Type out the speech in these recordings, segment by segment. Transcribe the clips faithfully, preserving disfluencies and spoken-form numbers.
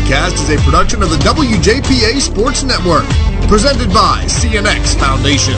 broadcast is a production of the W J P A Sports Network, presented by C N X Foundation.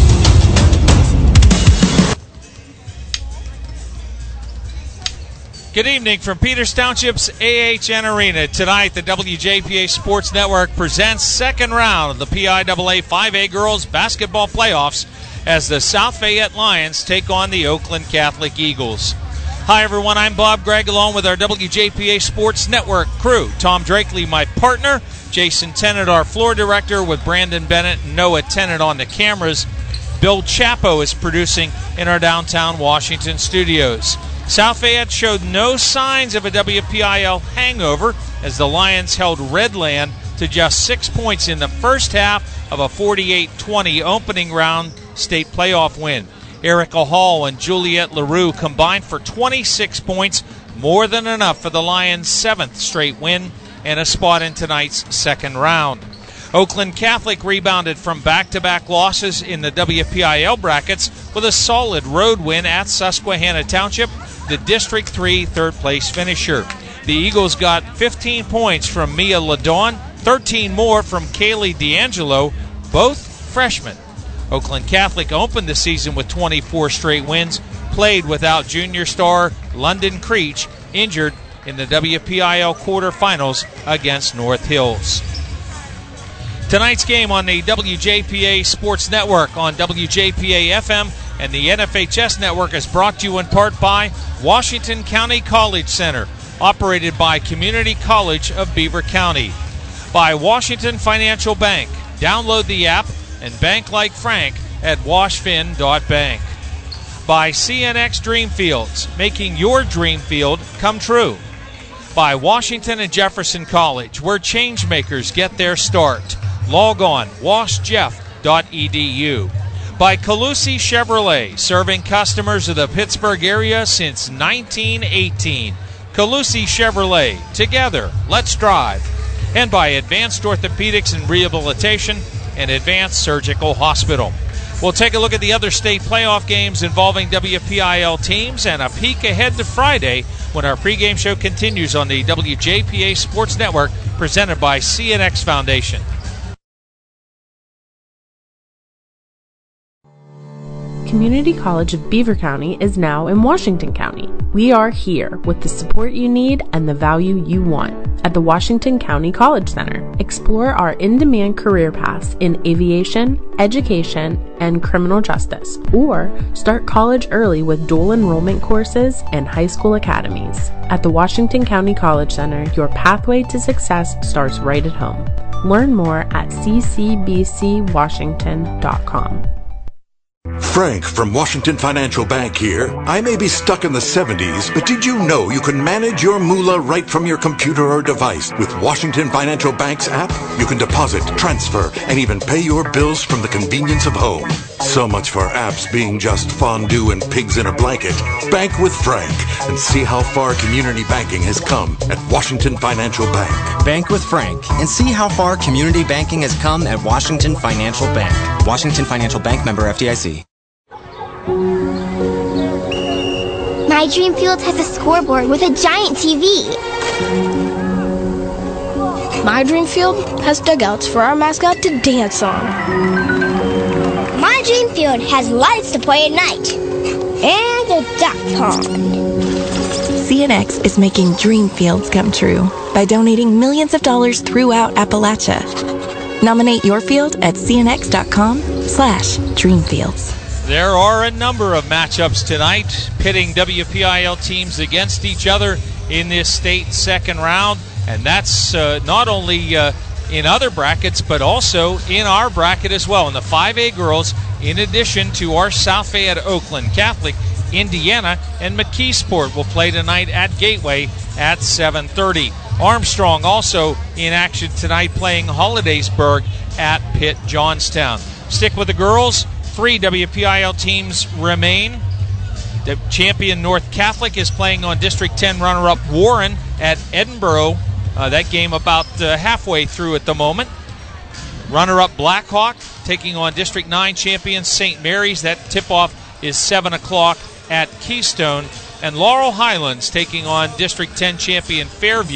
Good evening from Peters Township's A H N Arena. Tonight, the W J P A Sports Network presents second round of the P I A A five A Girls Basketball Playoffs as the South Fayette Lions take on the Oakland Catholic Eagles. Hi, everyone. I'm Bob Gregg, along with our W J P A Sports Network crew. Tom Drakely, my partner. Jason Tennant, our floor director, with Brandon Bennett and Noah Tennant on the cameras. Bill Chapo is producing in our downtown Washington studios. South Fayette showed no signs of a W P I L hangover as the Lions held Redland to just six points in the first half of a forty-eight twenty opening round state playoff win. Erica Hall and Juliette LaRue combined for twenty-six points, more than enough for the Lions' seventh straight win and a spot in tonight's second round. Oakland Catholic rebounded from back-to-back losses in the W P I L brackets with a solid road win at Susquehanna Township, the District three third-place finisher. The Eagles got fifteen points from Mia Ladon, thirteen more from Kaylee D'Angelo, both freshmen. Oakland Catholic opened the season with twenty-four straight wins, played without junior star London Creech, injured in the W P I L quarterfinals against North Hills. Tonight's game on the W J P A Sports Network on W J P A F M and the N F H S Network is brought to you in part by Washington County College Center, operated by Community College of Beaver County. By Washington Financial Bank. Download the app and bank like Frank at washfin dot bank. By C N X Dreamfields, making your dream field come true. By Washington and Jefferson College, where changemakers get their start. Log on, wash jeff dot e d u. By Calusi Chevrolet, serving customers of the Pittsburgh area since nineteen eighteen. Calusi Chevrolet, together, let's drive. And by Advanced Orthopedics and Rehabilitation and Advanced Surgical Hospital. We'll take a look at the other state playoff games involving W P I L teams and a peek ahead to Friday when our pregame show continues on the W J P A Sports Network, presented by C N X Foundation. Community College of Beaver County is now in Washington County. We are here with the support you need and the value you want. At the Washington County College Center, explore our in-demand career paths in aviation, education, and criminal justice, or start college early with dual enrollment courses and high school academies. At the Washington County College Center, your pathway to success starts right at home. Learn more at c c b c washington dot com. Frank from Washington Financial Bank here. I may be stuck in the seventies, but did you know you can manage your moolah right from your computer or device with Washington Financial Bank's app? You can deposit, transfer, and even pay your bills from the convenience of home. So much for apps being just fondue and pigs in a blanket. Bank with Frank and see how far community banking has come at Washington Financial Bank. Bank with Frank and see how far community banking has come at Washington Financial Bank. Washington Financial Bank, member F D I C. My dream field has a scoreboard with a giant T V. My dream field has dugouts for our mascot to dance on. My dream field has lights to play at night. And a duck pond. C N X is making dream fields come true by donating millions of dollars throughout Appalachia. Nominate your field at cnx.com slash dreamfields. There are a number of matchups tonight pitting W P I L teams against each other in this state second round, and that's uh, not only uh, in other brackets but also in our bracket as well. In the five A girls, in addition to our South Fayette Oakland Catholic, Indiana and McKeesport will play tonight at Gateway at seven thirty. Armstrong also in action tonight, playing Hollidaysburg at Pitt Johnstown. Stick with the girls. Three W P I L teams remain. The champion North Catholic is playing on District ten runner-up Warren at Edinburgh. Uh, that game about uh, halfway through at the moment. Runner-up Blackhawk taking on District nine champion Saint Mary's. That tip-off is seven o'clock at Keystone. And Laurel Highlands taking on District ten champion Fairview.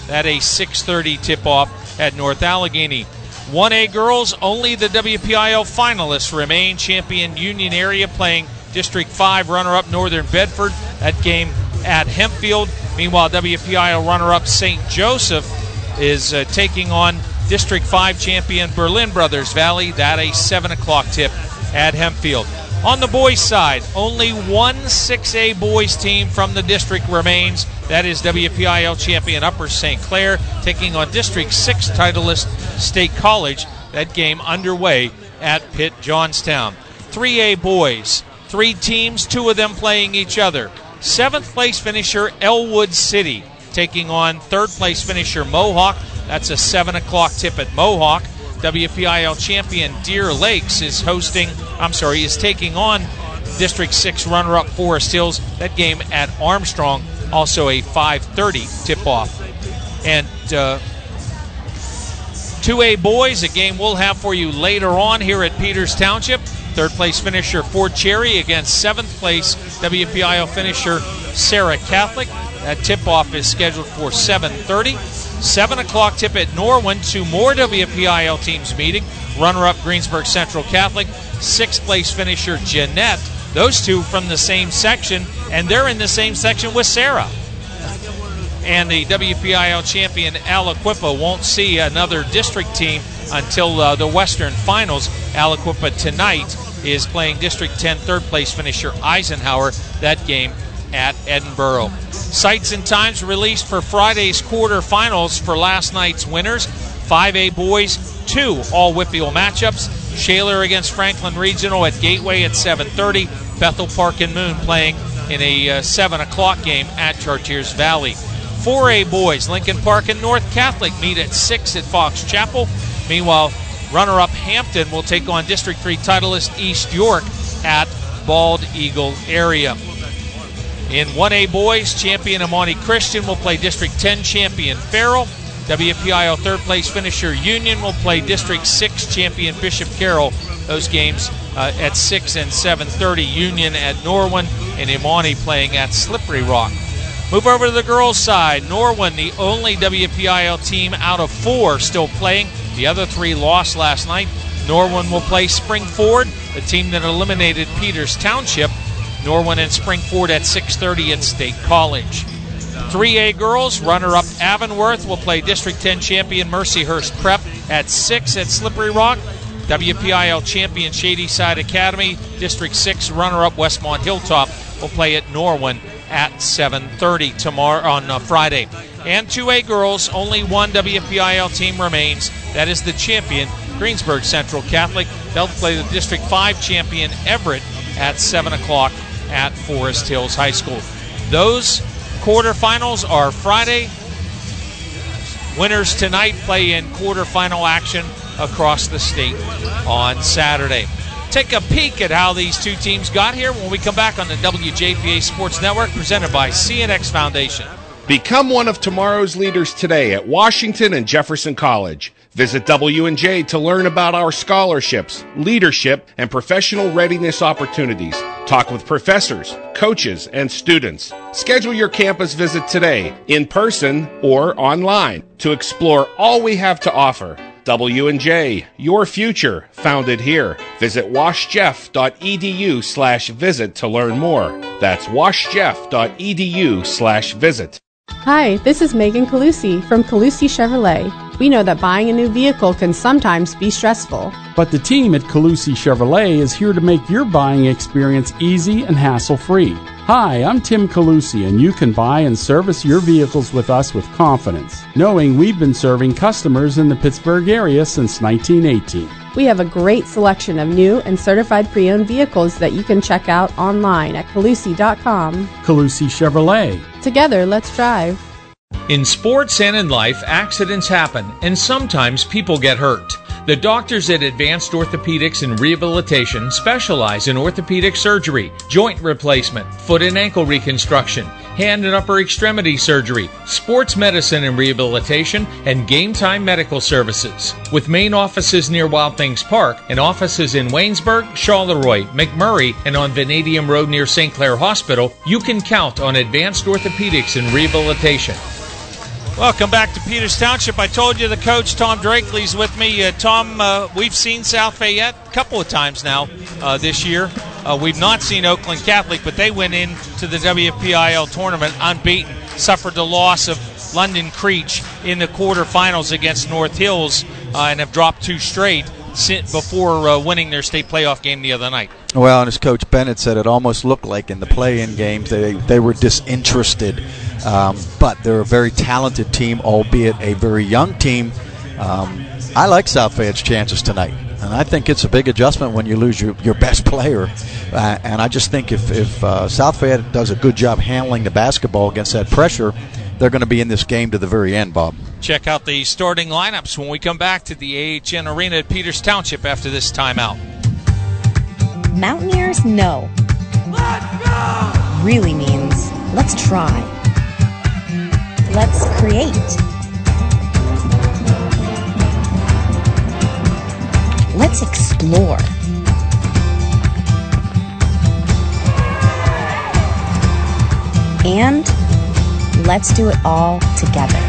That a six thirty tip-off at North Allegheny. one A girls, only the W P I L finalists remain. Champion Union Area playing District five runner-up Northern Bedford. That game at Hempfield. Meanwhile, W P I L runner-up Saint Joseph is uh, taking on District five champion Berlin Brothers Valley. That a seven o'clock tip at Hempfield. On the boys' side, only one six A boys team from the district remains. That is W P I L champion Upper Saint Clair taking on District six titleist State College. That game underway at Pitt Johnstown. three A boys, three teams, two of them playing each other. Seventh place finisher Elwood City taking on third place finisher Mohawk. That's a seven o'clock tip at Mohawk. W P I L champion Deer Lakes is hosting, I'm sorry, is taking on District six runner-up Forest Hills. That game at Armstrong, also a five thirty tip-off. And uh, two A boys, a game we'll have for you later on here at Peters Township. Third place finisher Fort Cherry against seventh place W P I L finisher Sarah Catholic. That tip-off is scheduled for seven thirty. seven o'clock tip at Norwin. Two more W P I L teams meeting. Runner-up Greensburg Central Catholic. Sixth place finisher Jeanette. Those two from the same section, and they're in the same section with Sarah. And the W P I L champion Aliquippa won't see another district team until uh, the Western Finals. Aliquippa tonight is playing District ten third place finisher Eisenhower. That game at Edinburgh. Sites and times released for Friday's quarterfinals for last night's winners. five A boys, two all-Whitfield matchups. Shaler against Franklin Regional at Gateway at seven thirty. Bethel Park and Moon playing in a uh, seven o'clock game at Chartiers Valley. four A boys, Lincoln Park and North Catholic meet at six at Fox Chapel. Meanwhile, runner-up Hampton will take on District three titleist East York at Bald Eagle area. In one A boys, champion Amani Christian will play District ten champion Farrell. W P I L third place finisher Union will play District six champion Bishop Carroll. Those games uh, at six and seven thirty. Union at Norwin and Imani playing at Slippery Rock. Move over to the girls' side. Norwin, the only W P I L team out of four still playing. The other three lost last night. Norwin will play Springford, the team that eliminated Peters Township. Norwin and Springford at six thirty at State College. three A girls, runner-up Avonworth will play District ten champion Mercyhurst Prep at six at Slippery Rock. W P I L champion Shadyside Academy, District six runner-up Westmont Hilltop will play at Norwin at seven thirty tomorrow on uh, Friday. And two A girls, only one W P I L team remains. That is the champion Greensburg Central Catholic. They'll play the District five champion Everett at seven o'clock at Forest Hills High School. Those quarterfinals are Friday. Winners tonight play in quarterfinal action across the state on Saturday. Take a peek at how these two teams got here when we come back on the W J P A Sports Network, presented by C N X Foundation. Become one of tomorrow's leaders today at Washington and Jefferson College. Visit W and J to learn about our scholarships, leadership, and professional readiness opportunities. Talk with professors, coaches, and students. Schedule your campus visit today, in person or online, to explore all we have to offer. W and J, your future, founded here. Visit washjeff.edu slash visit to learn more. That's washjeff.edu slash visit. Hi, this is Megan Calusi from Calusi Chevrolet. We know that buying a new vehicle can sometimes be stressful. But the team at Calusi Chevrolet is here to make your buying experience easy and hassle-free. Hi, I'm Tim Calusi, and you can buy and service your vehicles with us with confidence, knowing we've been serving customers in the Pittsburgh area since nineteen eighteen. We have a great selection of new and certified pre-owned vehicles that you can check out online at calusi dot com. Calusi Chevrolet. Together, let's drive. In sports and in life, accidents happen, and sometimes people get hurt. The doctors at Advanced Orthopedics and Rehabilitation specialize in orthopedic surgery, joint replacement, foot and ankle reconstruction, hand and upper extremity surgery, sports medicine and rehabilitation, and game time medical services. With main offices near Wild Things Park and offices in Waynesburg, Charleroi, McMurray, and on Vanadium Road near Saint Clair Hospital, you can count on Advanced Orthopedics and Rehabilitation. Welcome back to Peters Township. I told you the coach, Tom Drakely's with me. Uh, Tom, uh, we've seen South Fayette a couple of times now uh, this year. Uh, we've not seen Oakland Catholic, but they went into the W F P I L tournament unbeaten, suffered the loss of London Creech in the quarterfinals against North Hills, uh, and have dropped two straight before uh, winning their state playoff game the other night. Well, and as Coach Bennett said, it almost looked like in the play-in games they, they were disinterested. Um, but they're a very talented team, albeit a very young team. Um, I like South Fayette's chances tonight, and I think it's a big adjustment when you lose your, your best player. Uh, and I just think if, if uh, South Fayette does a good job handling the basketball against that pressure, they're going to be in this game to the very end, Bob. Check out the starting lineups when we come back to the A H N Arena at Peters Township after this timeout. Mountaineers know. Let's go! Really means let's try. Let's create. Let's explore. And let's do it all together.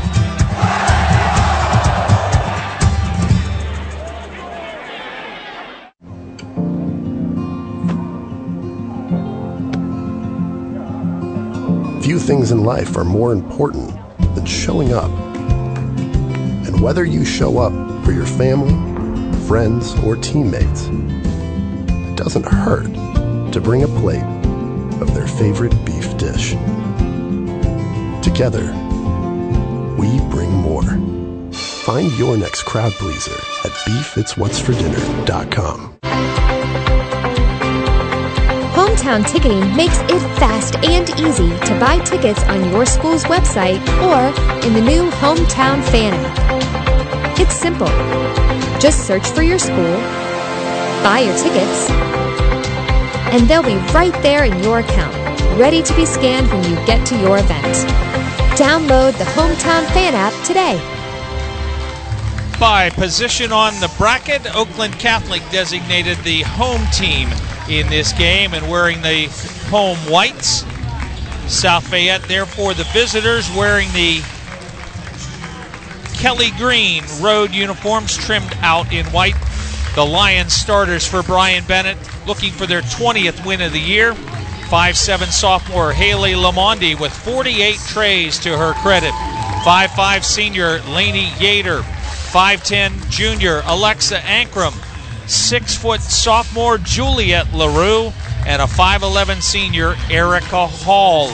Few things in life are more important than showing up. And whether you show up for your family, friends, or teammates, it doesn't hurt to bring a plate of their favorite beef dish. Together, we bring more. Find your next crowd pleaser at beef it's what's for dinner dot com. Hometown Ticketing makes it fast and easy to buy tickets on your school's website or in the new Hometown Fan app. It's simple. Just search for your school, buy your tickets, and they'll be right there in your account, ready to be scanned when you get to your event. Download the Hometown Fan app today. By position on the bracket, Oakland Catholic designated the home team in this game and wearing the home whites. South Fayette, therefore, the visitors wearing the Kelly Green road uniforms trimmed out in white. The Lions starters for Brian Bennett looking for their twentieth win of the year. five seven sophomore Haley Lamondi with forty-eight trays to her credit. five five senior Lainey Yater. five ten junior Alexa Ankrum. six foot sophomore Juliet LaRue. And a five eleven senior Erica Hall.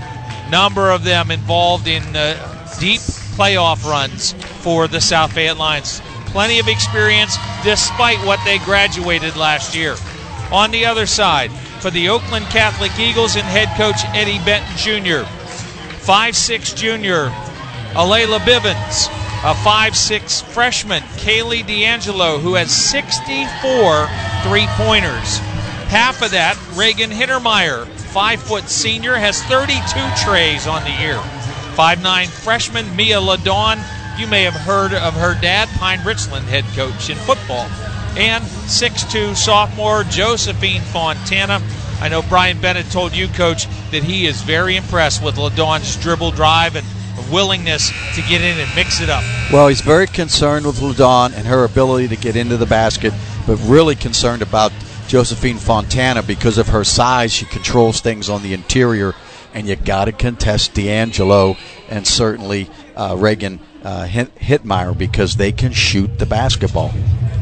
Number of them involved in uh, deep playoff runs for the South Fayette Lions. Plenty of experience despite what they graduated last year. On the other side, for the Oakland Catholic Eagles and head coach Eddie Benton Junior five six junior Alayla Bivens. A five six freshman, Kaylee D'Angelo, who has sixty-four three-pointers. Half of that, Reagan Hittermeyer, five foot senior, has thirty-two trays on the year. five nine freshman, Mia Ladon. You may have heard of her dad, Pine Richland head coach in football. And six two sophomore, Josephine Fontana. I know Brian Bennett told you, Coach, that he is very impressed with Ladon's dribble drive and willingness to get in and mix it up. Well, he's very concerned with Ladon and her ability to get into the basket, but really concerned about Josephine Fontana because of her size. She controls things on the interior, and you got to contest D'Angelo and certainly uh, Reagan uh, Hitmeyer because they can shoot the basketball.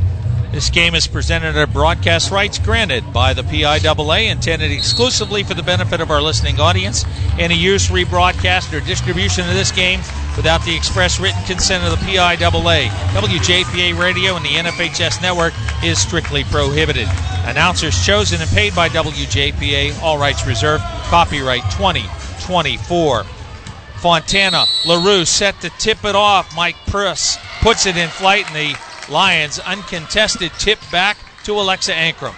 This game is presented at broadcast rights granted by the P I A A, intended exclusively for the benefit of our listening audience. Any use, rebroadcast, or distribution of this game without the express written consent of the P I A A, W J P A Radio, and the N F H S Network is strictly prohibited. Announcers chosen and paid by W J P A, all rights reserved. Copyright twenty twenty-four. Fontana, LaRue set to tip it off. Mike Pruss puts it in flight, and the Lions uncontested tip back to Alexa Ankrum.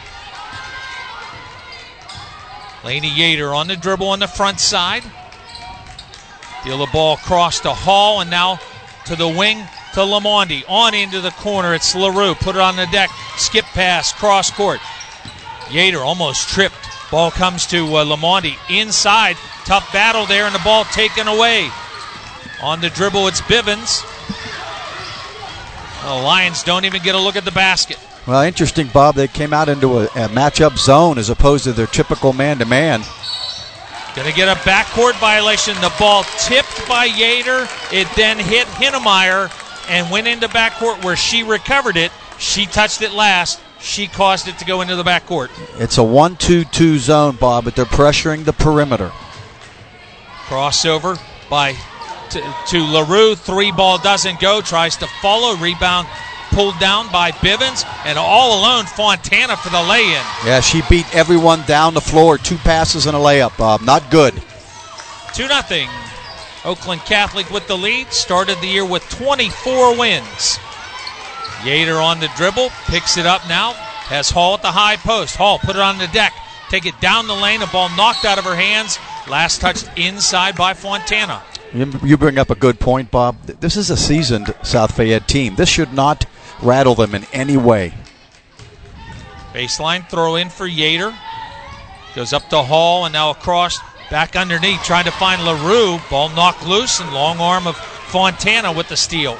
Lainey Yater on the dribble on the front side. Deal the ball across to Hall and now to the wing to Lamondi. On into the corner. It's LaRue. Put it on the deck. Skip pass. Cross court. Yater almost tripped. Ball comes to uh, Lamondi inside. Tough battle there and the ball taken away. On the dribble, it's Bivens. The Lions don't even get a look at the basket. Well, interesting, Bob. They came out into a, a matchup zone as opposed to their typical man-to-man. Going to get a backcourt violation. The ball tipped by Yater. It then hit Hinnemeyer and went into backcourt where she recovered it. She touched it last. She caused it to go into the backcourt. It's a one two two zone, Bob, but they're pressuring the perimeter. Crossover by to, to LaRue. Three ball doesn't go. Tries to follow. Rebound pulled down by Bivens. And all alone, Fontana for the lay-in. Yeah, she beat everyone down the floor. Two passes and a layup, Bob. Not good. two nothing. Oakland Catholic with the lead. Started the year with twenty-four wins. Yater on the dribble. Picks it up now. Has Hall at the high post. Hall put it on the deck. Take it down the lane. A ball knocked out of her hands. Last touched inside by Fontana. You bring up a good point, Bob. This is a seasoned South Fayette team. This should not rattle them in any way. Baseline throw in for Yater. Goes up to Hall and now across. Back underneath. Trying to find LaRue. Ball knocked loose and long arm of Fontana with the steal.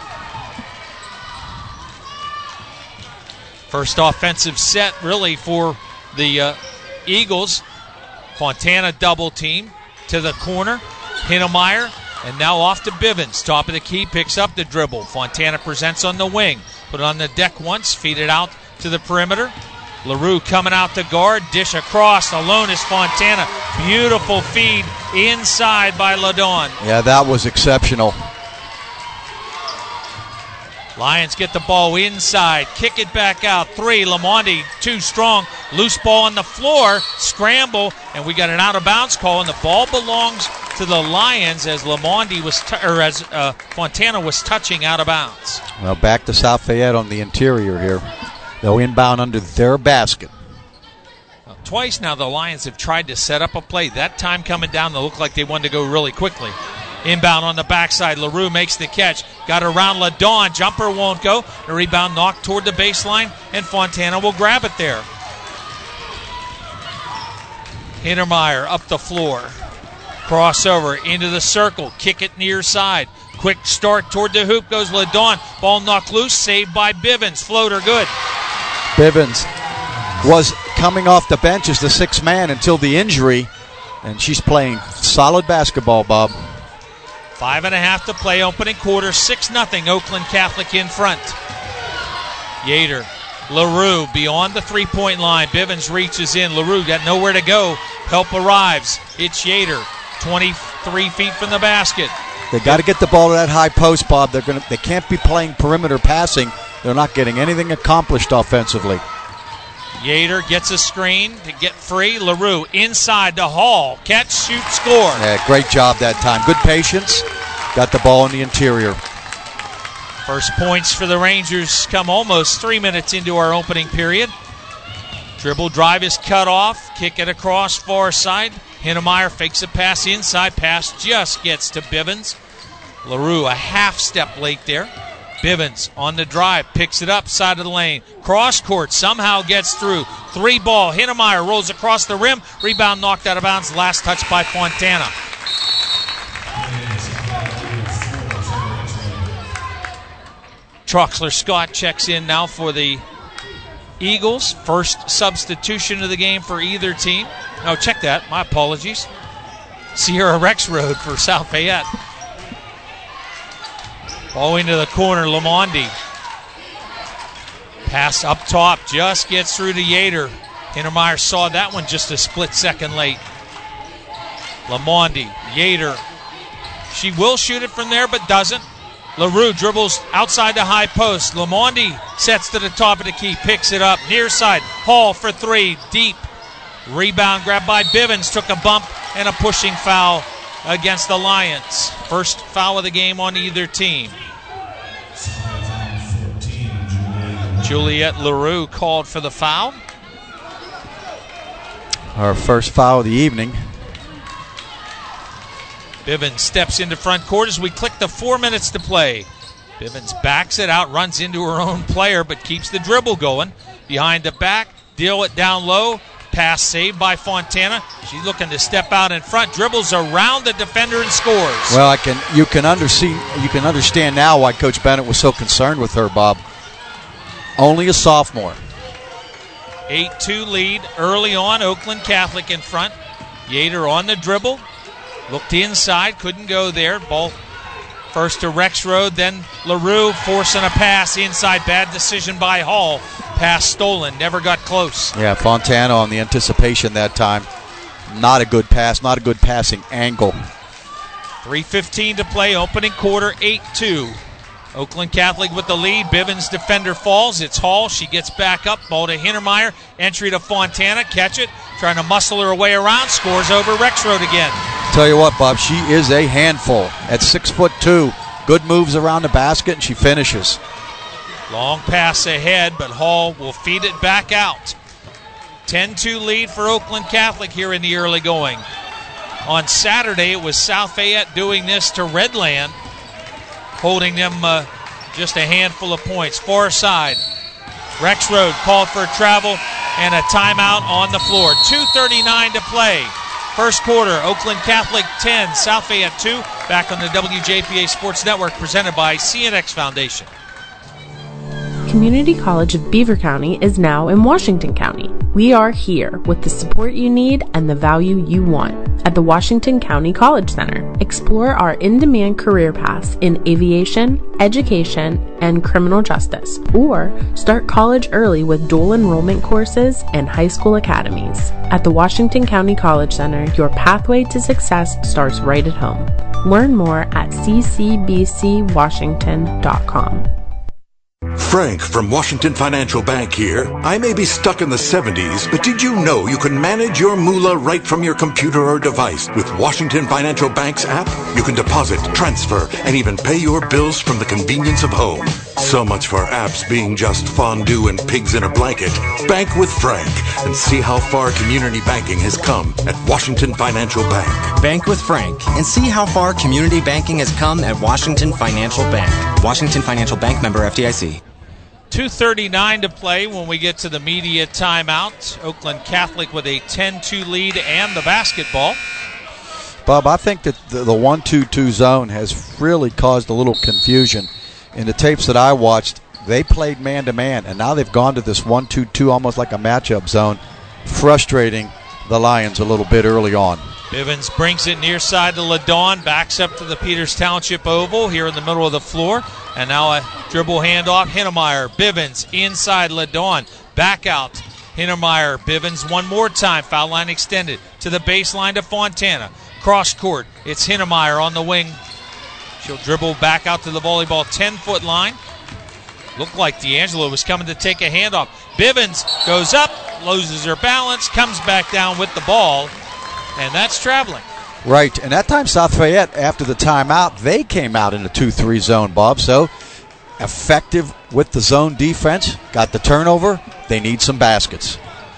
First offensive set, really, for the uh, Eagles. Fontana double team to the corner. Hinnemeyer, and now off to Bivens. Top of the key, picks up the dribble. Fontana presents on the wing. Put it on the deck once, feed it out to the perimeter. LaRue coming out to guard. Dish across. Alone is Fontana. Beautiful feed inside by LaDawn. Yeah, that was exceptional. Lions get the ball inside, kick it back out. Three, Lamonde, too strong. Loose ball on the floor, scramble, and we got an out-of-bounds call, and the ball belongs to the Lions as Lamonde was, t- or as uh, Fontana was touching out of bounds. Well, back to South Fayette on the interior here. They'll inbound under their basket. Well, twice now the Lions have tried to set up a play. That time coming down, they look like they wanted to go really quickly. Inbound on the backside. LaRue makes the catch. Got around LaDawn. Jumper won't go. The rebound knocked toward the baseline, and Fontana will grab it there. Hinnemeyer up the floor. Crossover into the circle. Kick it near side. Quick start toward the hoop goes LaDawn. Ball knocked loose. Saved by Bivens. Floater good. Bivens was coming off the bench as the sixth man until the injury, and she's playing solid basketball, Bob. Five and a half to play, opening quarter, six nothing, Oakland Catholic in front. Yater, LaRue beyond the three-point line. Bivens reaches in. LaRue got nowhere to go. Help arrives. It's Yater, twenty-three feet from the basket. They got to get the ball to that high post, Bob. They're gonna. They can't be playing perimeter passing. They're not getting anything accomplished offensively. Yater gets a screen to get free. LaRue inside the Hall. Catch, shoot, score. Yeah, great job that time. Good patience. Got the ball in the interior. First points for the Rangers come almost three minutes into our opening period. Dribble drive is cut off. Kick it across far side. Hinnemeyer fakes a pass inside. Pass just gets to Bivens. LaRue a half step late there. Bivens on the drive, picks it up, side of the lane. Cross court, somehow gets through. Three ball, Hinnemeyer rolls across the rim. Rebound knocked out of bounds, last touch by Fontana. Troxler Scott checks in now for the Eagles. First substitution of the game for either team. No, check that, my apologies. Sierra Rex Road for South Fayette. Ball into the corner, Lamonde. Pass up top, just gets through to Yater. Hinnemeyer saw that one just a split second late. Lamonde, Yater. She will shoot it from there, but doesn't. LaRue dribbles outside the high post. Lamonde sets to the top of the key, picks it up, near side. Hall for three, deep. Rebound grabbed by Bivens, took a bump and a pushing foul against the Lions. First foul of the game on either team. Juliette LaRue called for the foul. Our first foul of the evening. Bivens steps into front court as we click the four minutes to play. Bivens backs it out, runs into her own player, but keeps the dribble going. Behind the back, deal it down low. pass saved by Fontana. She's looking to step out in front, dribbles around the defender and scores. Well, I can you can understand you can understand now why Coach Bennett was so concerned with her, Bob. Only a sophomore. eight two lead early on. Oakland Catholic in front. Yater on the dribble. Looked inside, couldn't go there. Ball first to Rexroad, then LaRue forcing a pass inside. Bad decision by Hall. Pass stolen, never got close. Yeah, Fontana on the anticipation that time. Not a good pass, not a good passing angle. three fifteen to play, opening quarter, eight two. Oakland Catholic with the lead. Bivens defender falls. It's Hall. She gets back up. Ball to Hintermeyer. Entry to Fontana. Catch it. Trying to muscle her way around. Scores over Rexroad again. Tell you what, Bob, she is a handful at six foot two. Good moves around the basket, and she finishes. Long pass ahead, but Hall will feed it back out. ten two lead for Oakland Catholic here in the early going. On Saturday, it was South Fayette doing this to Redland, holding them uh, just a handful of points. Far side. Rexroad called for travel and a timeout on the floor. two thirty-nine to play. First quarter, Oakland Catholic ten, South Fayette two. Back on the W J P A Sports Network, presented by C N X Foundation. Community College of Beaver County is now in Washington County. We are here with the support you need and the value you want. At the Washington County College Center, explore our in-demand career paths in aviation, education, and criminal justice, or start college early with dual enrollment courses and high school academies. At the Washington County College Center, your pathway to success starts right at home. Learn more at c c b c washington dot com. Frank from Washington Financial Bank here. I may be stuck in the seventies, but did you know you can manage your moolah right from your computer or device with Washington Financial Bank's app? You can deposit, transfer, and even pay your bills from the convenience of home. So much for apps being just fondue and pigs in a blanket. Bank with Frank and see how far community banking has come at Washington Financial Bank. Bank with Frank and see how far community banking has come at Washington Financial Bank. Washington Financial Bank, member F D I C. two thirty-nine to play when we get to the media timeout. Oakland Catholic with a ten two lead and the basketball. Bob, I think that the one two two zone has really caused a little confusion. In the tapes that I watched, they played man-to-man, and now they've gone to this one two two, almost like a matchup zone, frustrating the Lions a little bit early on. Bivens brings it near side to LaDawn, backs up to the Peters Township Oval here in the middle of the floor. And now a dribble handoff. Hintermeyer, Bivens, inside LaDawn. Back out. Hintermeyer, Bivens one more time. Foul line extended to the baseline to Fontana. Cross court. It's Hintermeyer on the wing. She'll dribble back out to the volleyball ten-foot line. Looked like D'Angelo was coming to take a handoff. Bivens goes up, loses her balance, comes back down with the ball, and that's traveling. Right, and that time South Fayette, after the timeout, they came out in a two three zone, Bob. So effective with the zone defense, got the turnover. They need some baskets.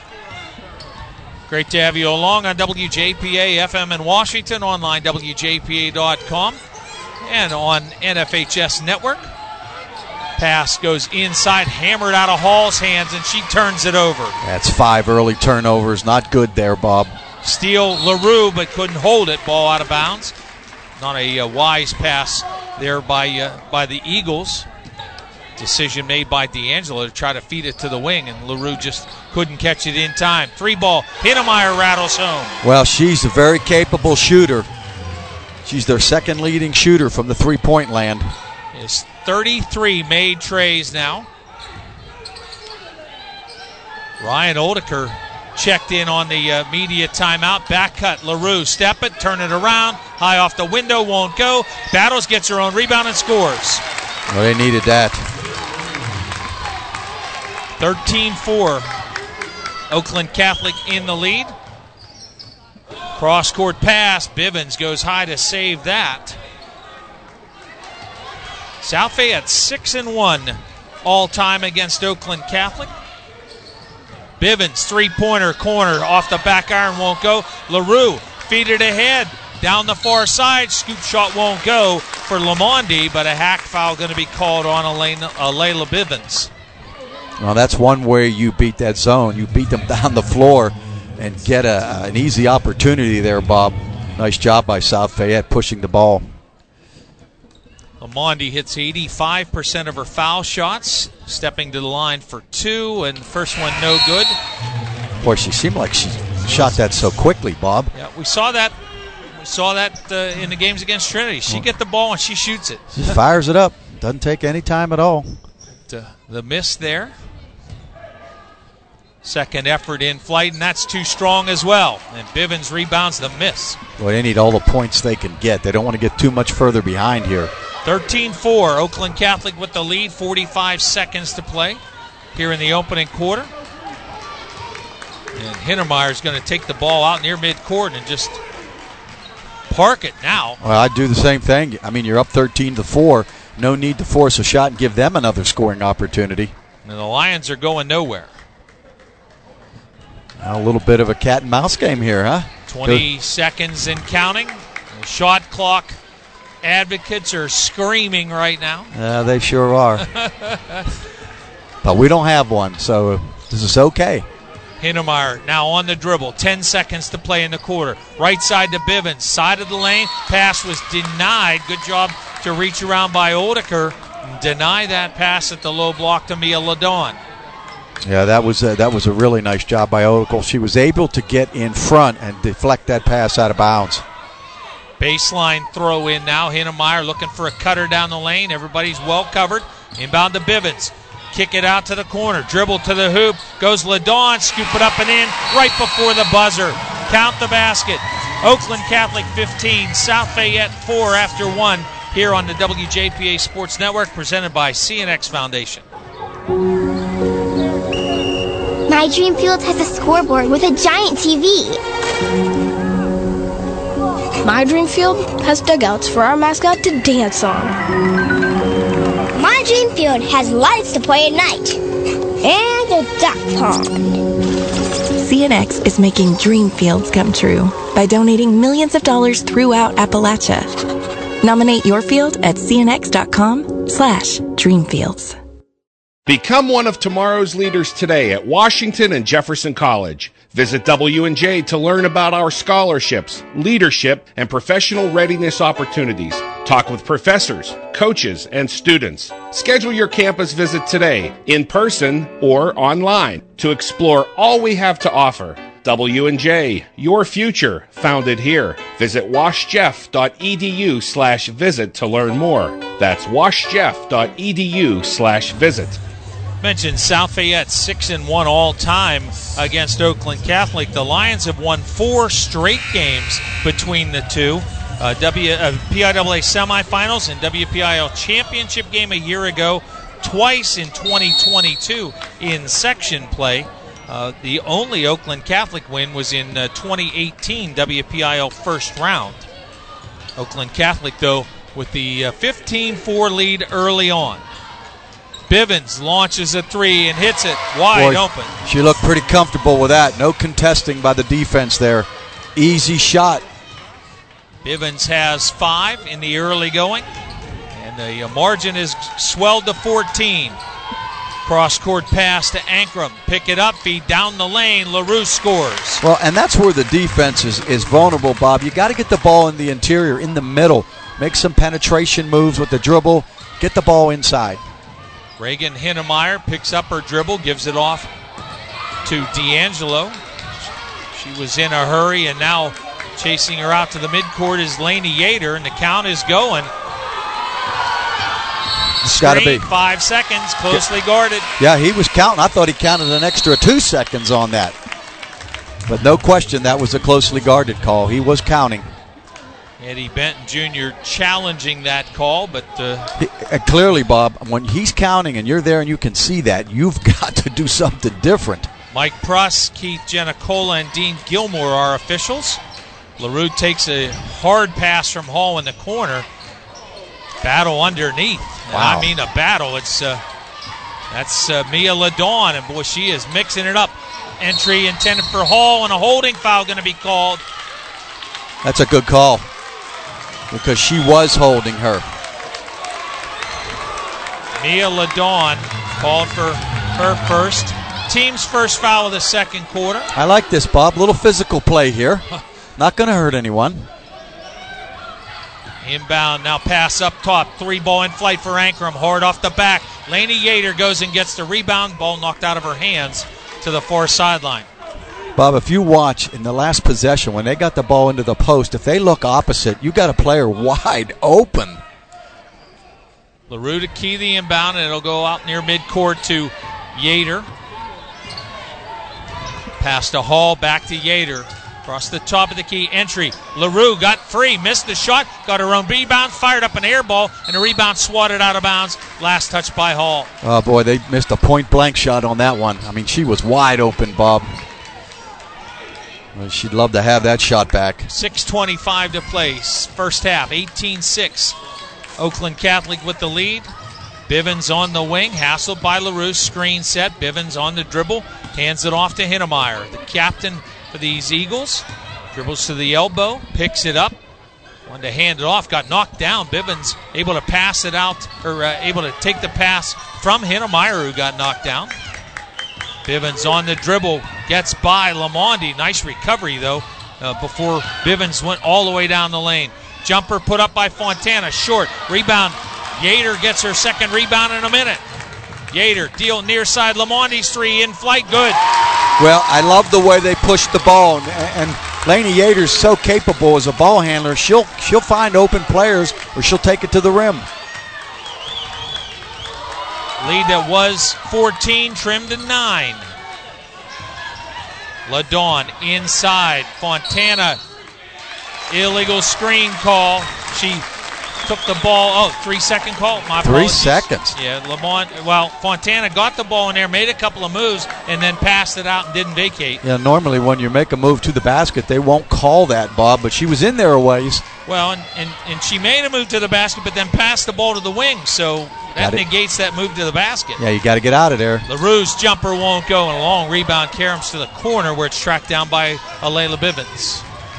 Great to have you along on W J P A F M in Washington, online W J P A dot com, and on N F H S Network. Pass goes inside, hammered out of Hall's hands, and she turns it over. That's five early turnovers. Not good there, Bob. Steal LaRue, but couldn't hold it. Ball out of bounds. Not a uh, wise pass there by uh, by the Eagles. Decision made by D'Angelo to try to feed it to the wing, and LaRue just couldn't catch it in time. Three ball. Hintermeyer rattles home. Well, she's a very capable shooter. She's their second leading shooter from the three-point land. It's thirty-three made trays now. Ryan Oldeker checked in on the uh, media timeout. Back cut. LaRue, step it, turn it around. High off the window, won't go. Battles, gets her own rebound and scores. Well, they needed that. thirteen four. Oakland Catholic in the lead. Cross-court pass. Bivens goes high to save that. South Fayette six and one all-time against Oakland Catholic. Bivens, three-pointer, corner, off the back iron, won't go. LaRue, feed it ahead, down the far side. Scoop shot won't go for Lamondi, but a hack foul going to be called on Elena, uh, Layla Bivens. Well, that's one way you beat that zone. You beat them down the floor. and get a, an easy opportunity there, Bob. Nice job by South Fayette pushing the ball. Lamondi hits eighty-five percent of her foul shots, stepping to the line for two, and the first one no good. Boy, she seemed like she shot that so quickly, Bob. Yeah, we saw that. We saw that uh, in the games against Trinity. She get the ball and she shoots it. She fires it up. Doesn't take any time at all. The, the miss there. Second effort in flight, and that's too strong as well. And Bivens rebounds the miss. Boy, they need all the points they can get. They don't want to get too much further behind here. thirteen four, Oakland Catholic with the lead, forty-five seconds to play here in the opening quarter. And Hintermeyer's going to take the ball out near midcourt and just park it now. Well, I'd do the same thing. I mean, you're up thirteen to four. No need to force a shot and give them another scoring opportunity. And the Lions are going nowhere. A little bit of a cat and mouse game here, huh? twenty Good. Seconds and counting. The shot clock advocates are screaming right now. Yeah, uh, they sure are. But we don't have one, so this is okay. Hintermeyer now on the dribble. Ten seconds to play in the quarter. Right side to Bivens. Side of the lane. Pass was denied. Good job to reach around by Oedeker. Deny that pass at the low block to Mia Ladon. Yeah, that was a, that was a really nice job by Oedeker. She was able to get in front and deflect that pass out of bounds. Baseline throw in now. Hintermeyer looking for a cutter down the lane. Everybody's well covered. Inbound to Bivens. Kick it out to the corner. Dribble to the hoop. Goes Ladon. Scoop it up and in right before the buzzer. Count the basket. Oakland Catholic fifteen. South Fayette four after one here on the W J P A Sports Network, presented by C N X Foundation. My Dream Field has a scoreboard with a giant T V. My Dream Field has dugouts for our mascot to dance on. My Dream Field has lights to play at night. And a duck pond. C N X is making dream fields come true by donating millions of dollars throughout Appalachia. Nominate your field at cnx.com slash dreamfields. Become one of tomorrow's leaders today at Washington and Jefferson College. Visit W and J to learn about our scholarships, leadership, and professional readiness opportunities. Talk with professors, coaches, and students. Schedule your campus visit today, in person or online, to explore all we have to offer. W and J, your future, founded here. Visit washjeff.edu slash visit to learn more. That's washjeff.edu slash visit. Mentioned South Fayette six and one all time against Oakland Catholic. The Lions have won four straight games between the two. Uh, w, uh, P I A A semifinals and W P I L championship game a year ago. Twice in twenty twenty-two in section play. Uh, the only Oakland Catholic win was in uh, twenty eighteen W P I L first round. Oakland Catholic, though, with the uh, fifteen four lead early on. Bivens launches a three and hits it wide Boy, open. She looked pretty comfortable with that. No contesting by the defense there. Easy shot. Bivens has five in the early going, and the margin is swelled to fourteen. Cross-court pass to Ankrum. Pick it up, feed down the lane. LaRue scores. Well, and that's where the defense is, is vulnerable, Bob. You got to get the ball in the interior, in the middle. Make some penetration moves with the dribble. Get the ball inside. Reagan Hintermeyer picks up her dribble, gives it off to D'Angelo. She was in a hurry, and now chasing her out to the midcourt is Laney Yater, and the count is going. It's got to be. Five seconds, closely guarded. Yeah, he was counting. I thought he counted an extra two seconds on that. But no question, that was a closely guarded call. He was counting. Eddie Benton Junior challenging that call, but... Uh, he, uh, clearly, Bob, when he's counting and you're there and you can see that, you've got to do something different. Mike Pruss, Keith Giannicola, and Dean Gilmore are officials. LaRue takes a hard pass from Hall in the corner. Battle underneath. Wow. I mean a battle. It's uh, That's uh, Mia Ladon, and boy, she is mixing it up. Entry intended for Hall, and a holding foul going to be called. That's a good call because she was holding her. Mia Ladon called for her first Team's first foul of the second quarter. I like this, Bob. Little physical play here. Not going to hurt anyone. Inbound, now pass up top. Three ball in flight for Ankrum. Hard off the back. Lainey Yater goes and gets the rebound. Ball knocked out of her hands to the far sideline. Bob, if you watch in the last possession, when they got the ball into the post, if they look opposite, you got a player wide open. LaRue to key the inbound, and it'll go out near midcourt to Yater. Pass to Hall, back to Yater. Across the top of the key, entry. LaRue got free, missed the shot, got her own rebound, fired up an air ball, and a rebound swatted out of bounds. Last touch by Hall. Oh, boy, they missed a point-blank shot on that one. I mean, she was wide open, Bob. Well, she'd love to have that shot back. six twenty-five to play. First half, eighteen six. Oakland Catholic with the lead. Bivens on the wing, hassled by LaRue. Screen set. Bivens on the dribble. Hands it off to Hinnemeyer. The captain for these Eagles. Dribbles to the elbow. Picks it up. Wanted to hand it off. Got knocked down. Bivens able to pass it out, or uh, able to take the pass from Hinnemeyer, who got knocked down. Bivens on the dribble. Gets by Lamondi. Nice recovery, though, uh, before Bivens went all the way down the lane. Jumper put up by Fontana. Short. Rebound. Yater gets her second rebound in a minute. Yater, deal near side. Lamondi's three in flight. Good. Well, I love the way they pushed the ball. And, and Lainey Yater's so capable as a ball handler. She'll, she'll find open players, or she'll take it to the rim. Lead that was fourteen trimmed to nine. LaDawn inside. Fontana, illegal screen call. She took the ball. Oh, three second call. My Three apologies. seconds. Yeah, Lamont. Well, Fontana got the ball in there, made a couple of moves, and then passed it out and didn't vacate. Yeah, normally when you make a move to the basket, they won't call that, Bob, but she was in there a ways. Well, and, and, and she made a move to the basket, but then passed the ball to the wing, so that negates that move to the basket. Yeah, you got to get out of there. LaRue's jumper won't go, and a long rebound caroms to the corner where it's tracked down by Alayla Bivens.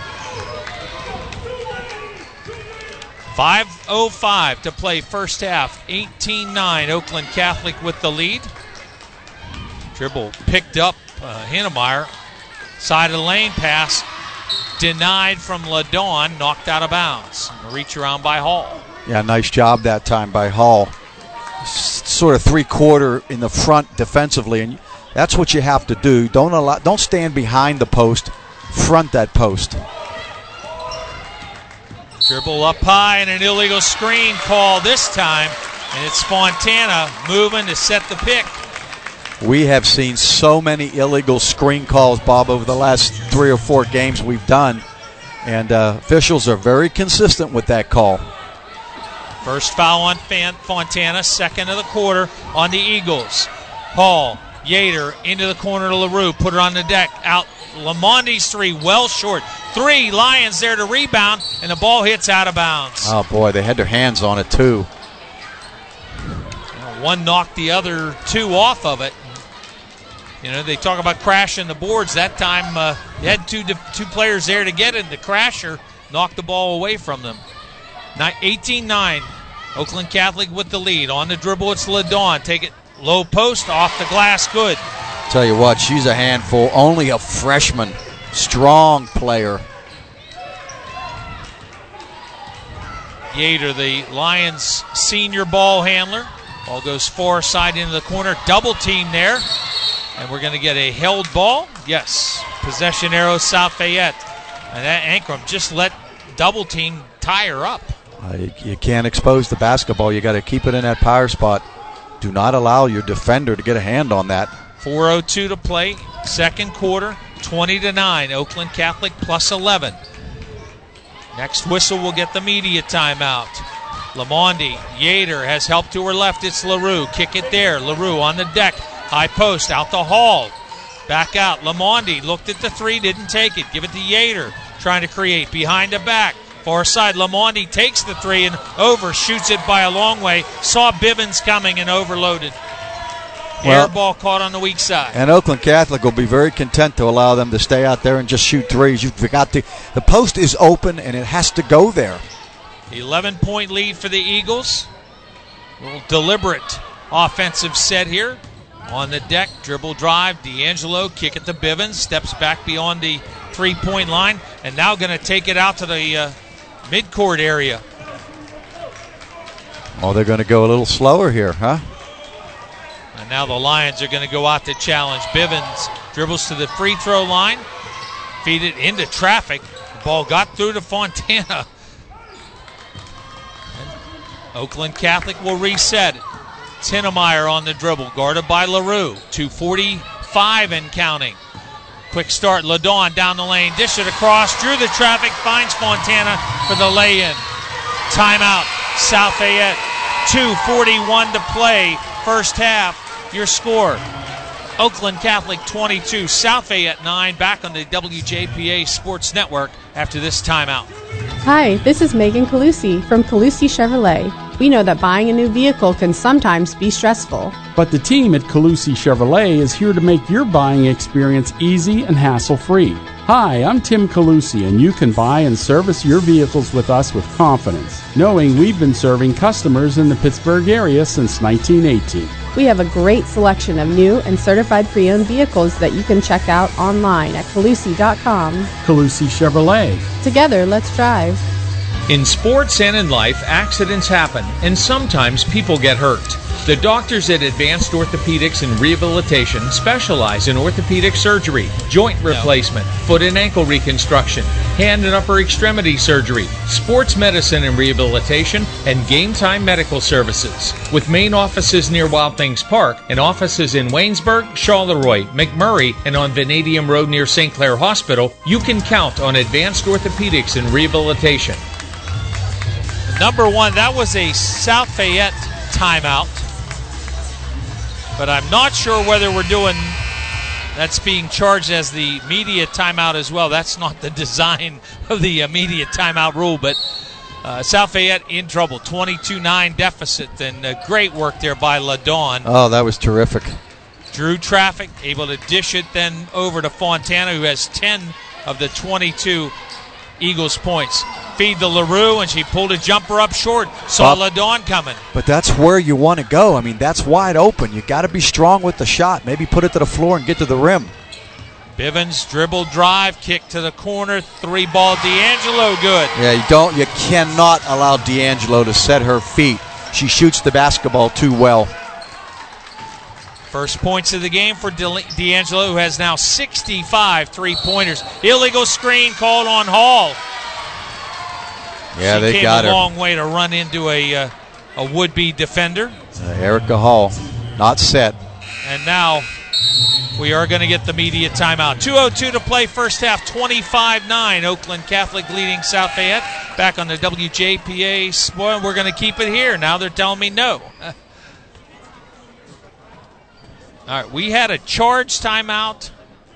five oh five to play first half. eighteen nine. Oakland Catholic with the lead. Dribble picked up. Uh, Hinnemeyer. Side of the lane pass. Denied from LaDawn. Knocked out of bounds. Reach around by Hall. Yeah, nice job that time by Hall. S- sort of three-quarter in the front defensively, and that's what you have to do. Don't allow, don't stand behind the post. Front that post. Dribble up high and an illegal screen call this time. And it's Fontana moving to set the pick. We have seen so many illegal screen calls, Bob, over the last three or four games we've done. And uh, officials are very consistent with that call. First foul on Fan- Fontana, second of the quarter on the Eagles. Hall, Yater into the corner to LaRue, put her on the deck. Out, Lamondi's three, well short. Three, Lions there to rebound, and the ball hits out of bounds. Oh, boy, they had their hands on it, too. One knocked the other two off of it. You know, they talk about crashing the boards. That time, uh, you had two two players there to get it. The crasher knocked the ball away from them. eighteen nine. Oakland Catholic with the lead. On the dribble, it's LaDawn. Take it low post, off the glass, good. Tell you what, she's a handful. Only a freshman. Strong player. Yater, the Lions senior ball handler. Ball goes far side into the corner. Double team there. And we're going to get a held ball. Yes. Possession arrow, South Fayette. And that Ankrum just let double team tie her up. Uh, you, you can't expose the basketball. You got to keep it in that power spot. Do not allow your defender to get a hand on that. four oh two to play. Second quarter. twenty to nine. Oakland Catholic plus eleven. Next whistle will get the media timeout. Lamondi, Yater has help to her left. It's LaRue. Kick it there. LaRue on the deck. High post out the Hall. Back out. Lamondi looked at the three, didn't take it. Give it to Yater. Trying to create behind the back. Far side. Lamondi takes the three and over. Shoots it by a long way. Saw Bivens coming and overloaded. Well, air ball caught on the weak side. And Oakland Catholic will be very content to allow them to stay out there and just shoot threes. You forgot to. The post is open and it has to go there. eleven-point lead for the Eagles. A little deliberate offensive set here. On the deck, dribble drive, D'Angelo, kick it to Bivens, steps back beyond the three-point line, and now going to take it out to the uh, midcourt area. Oh, they're going to go a little slower here, huh? And now the Lions are going to go out to challenge. Bivens dribbles to the free throw line, feed it into traffic. The ball got through to Fontana. And Oakland Catholic will reset it. Tinnemeyer on the dribble, guarded by LaRue. two forty-five and counting. Quick start, LaDawn down the lane, dish it across, drew the traffic, finds Fontana for the lay-in. Timeout, South Fayette. two forty-one to play, first half. Your score, Oakland Catholic twenty-two, South Fayette nine, back on the W J P A Sports Network after this timeout. Hi, this is Megan Calusi from Calusi Chevrolet. We know that buying a new vehicle can sometimes be stressful. But the team at Calusi Chevrolet is here to make your buying experience easy and hassle-free. Hi, I'm Tim Calusi, and you can buy and service your vehicles with us with confidence, knowing we've been serving customers in the Pittsburgh area since nineteen eighteen. We have a great selection of new and certified pre-owned vehicles that you can check out online at calusi dot com. Calusi Chevrolet. Together, let's drive. In sports and in life, accidents happen, and sometimes people get hurt. The doctors at Advanced Orthopedics and Rehabilitation specialize in orthopedic surgery, joint replacement, foot and ankle reconstruction, hand and upper extremity surgery, sports medicine and rehabilitation, and game time medical services. With main offices near Wild Things Park and offices in Waynesburg, Charleroi, McMurray, and on Vanadium Road near Saint Clair Hospital, you can count on Advanced Orthopedics and Rehabilitation. Number one, that was a South Fayette timeout. But I'm not sure whether we're doing, that's being charged as the media timeout as well. That's not the design of the immediate timeout rule, but uh, South Fayette in trouble. twenty-two nine deficit, and uh, great work there by LaDawn. Oh, that was terrific. Drew traffic, able to dish it then over to Fontana, who has ten of the twenty-two Eagles points. Feed the LaRue, and she pulled a jumper up short. Saw Bob, LaDawn coming. But that's where you want to go. I mean, that's wide open. You got to be strong with the shot. Maybe put it to the floor and get to the rim. Bivens dribble drive, kick to the corner, three ball. D'Angelo good. Yeah, you don't. You cannot allow D'Angelo to set her feet. She shoots the basketball too well. First points of the game for D'Angelo, who has now sixty-five three-pointers. Illegal screen called on Hall. Yeah, she they came got a her. long way to run into a uh, a would-be defender. Uh, Erica Hall, not set. And now we are going to get the media timeout. two oh two to play, first half, twenty-five nine. Oakland Catholic leading South Fayette. Back on the W J P A. Well, we're going to keep it here. Now they're telling me no. All right, we had a charge timeout,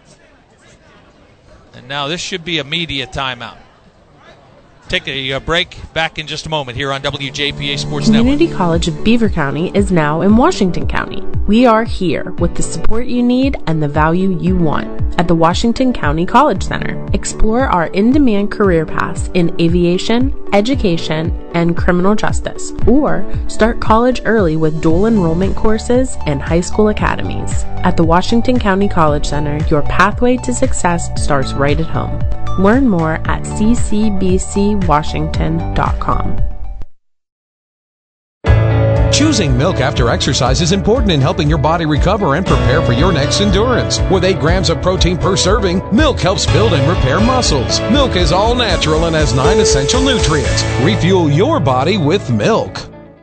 and now this should be a media timeout. Take a, a break. Back in just a moment here on W J P A Sports Community Network. College of Beaver County is now in Washington County. We are here with the support you need and the value you want. At the Washington County College Center, explore our in-demand career paths in aviation, education, and criminal justice, or start college early with dual enrollment courses and high school academies. At the Washington County College Center, your pathway to success starts right at home. Learn more at c c b c washington dot com. Choosing milk after exercise is important in helping your body recover and prepare for your next endurance. With eight grams of protein per serving, milk helps build and repair muscles. Milk is all natural and has nine essential nutrients. Refuel your body with milk.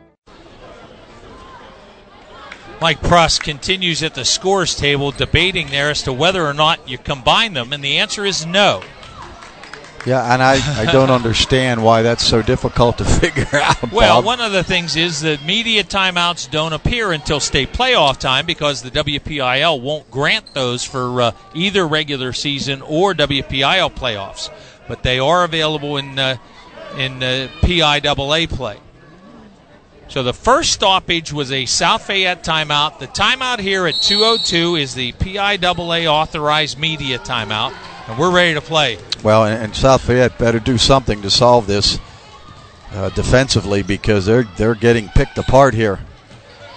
Mike Pruss continues at the scores table debating there as to whether or not you combine them, and the answer is no. Yeah, and I, I don't understand why that's so difficult to figure out, Well, Bob. one of the things is that media timeouts don't appear until state playoff time because the W P I L won't grant those for uh, either regular season or W P I L playoffs. But they are available in uh, in uh, P I A A play. So the first stoppage was a South Fayette timeout. The timeout here at two oh two is the P I A A authorized media timeout, and we're ready to play. Well, and, and South Fayette better do something to solve this uh, defensively because they're they're getting picked apart here.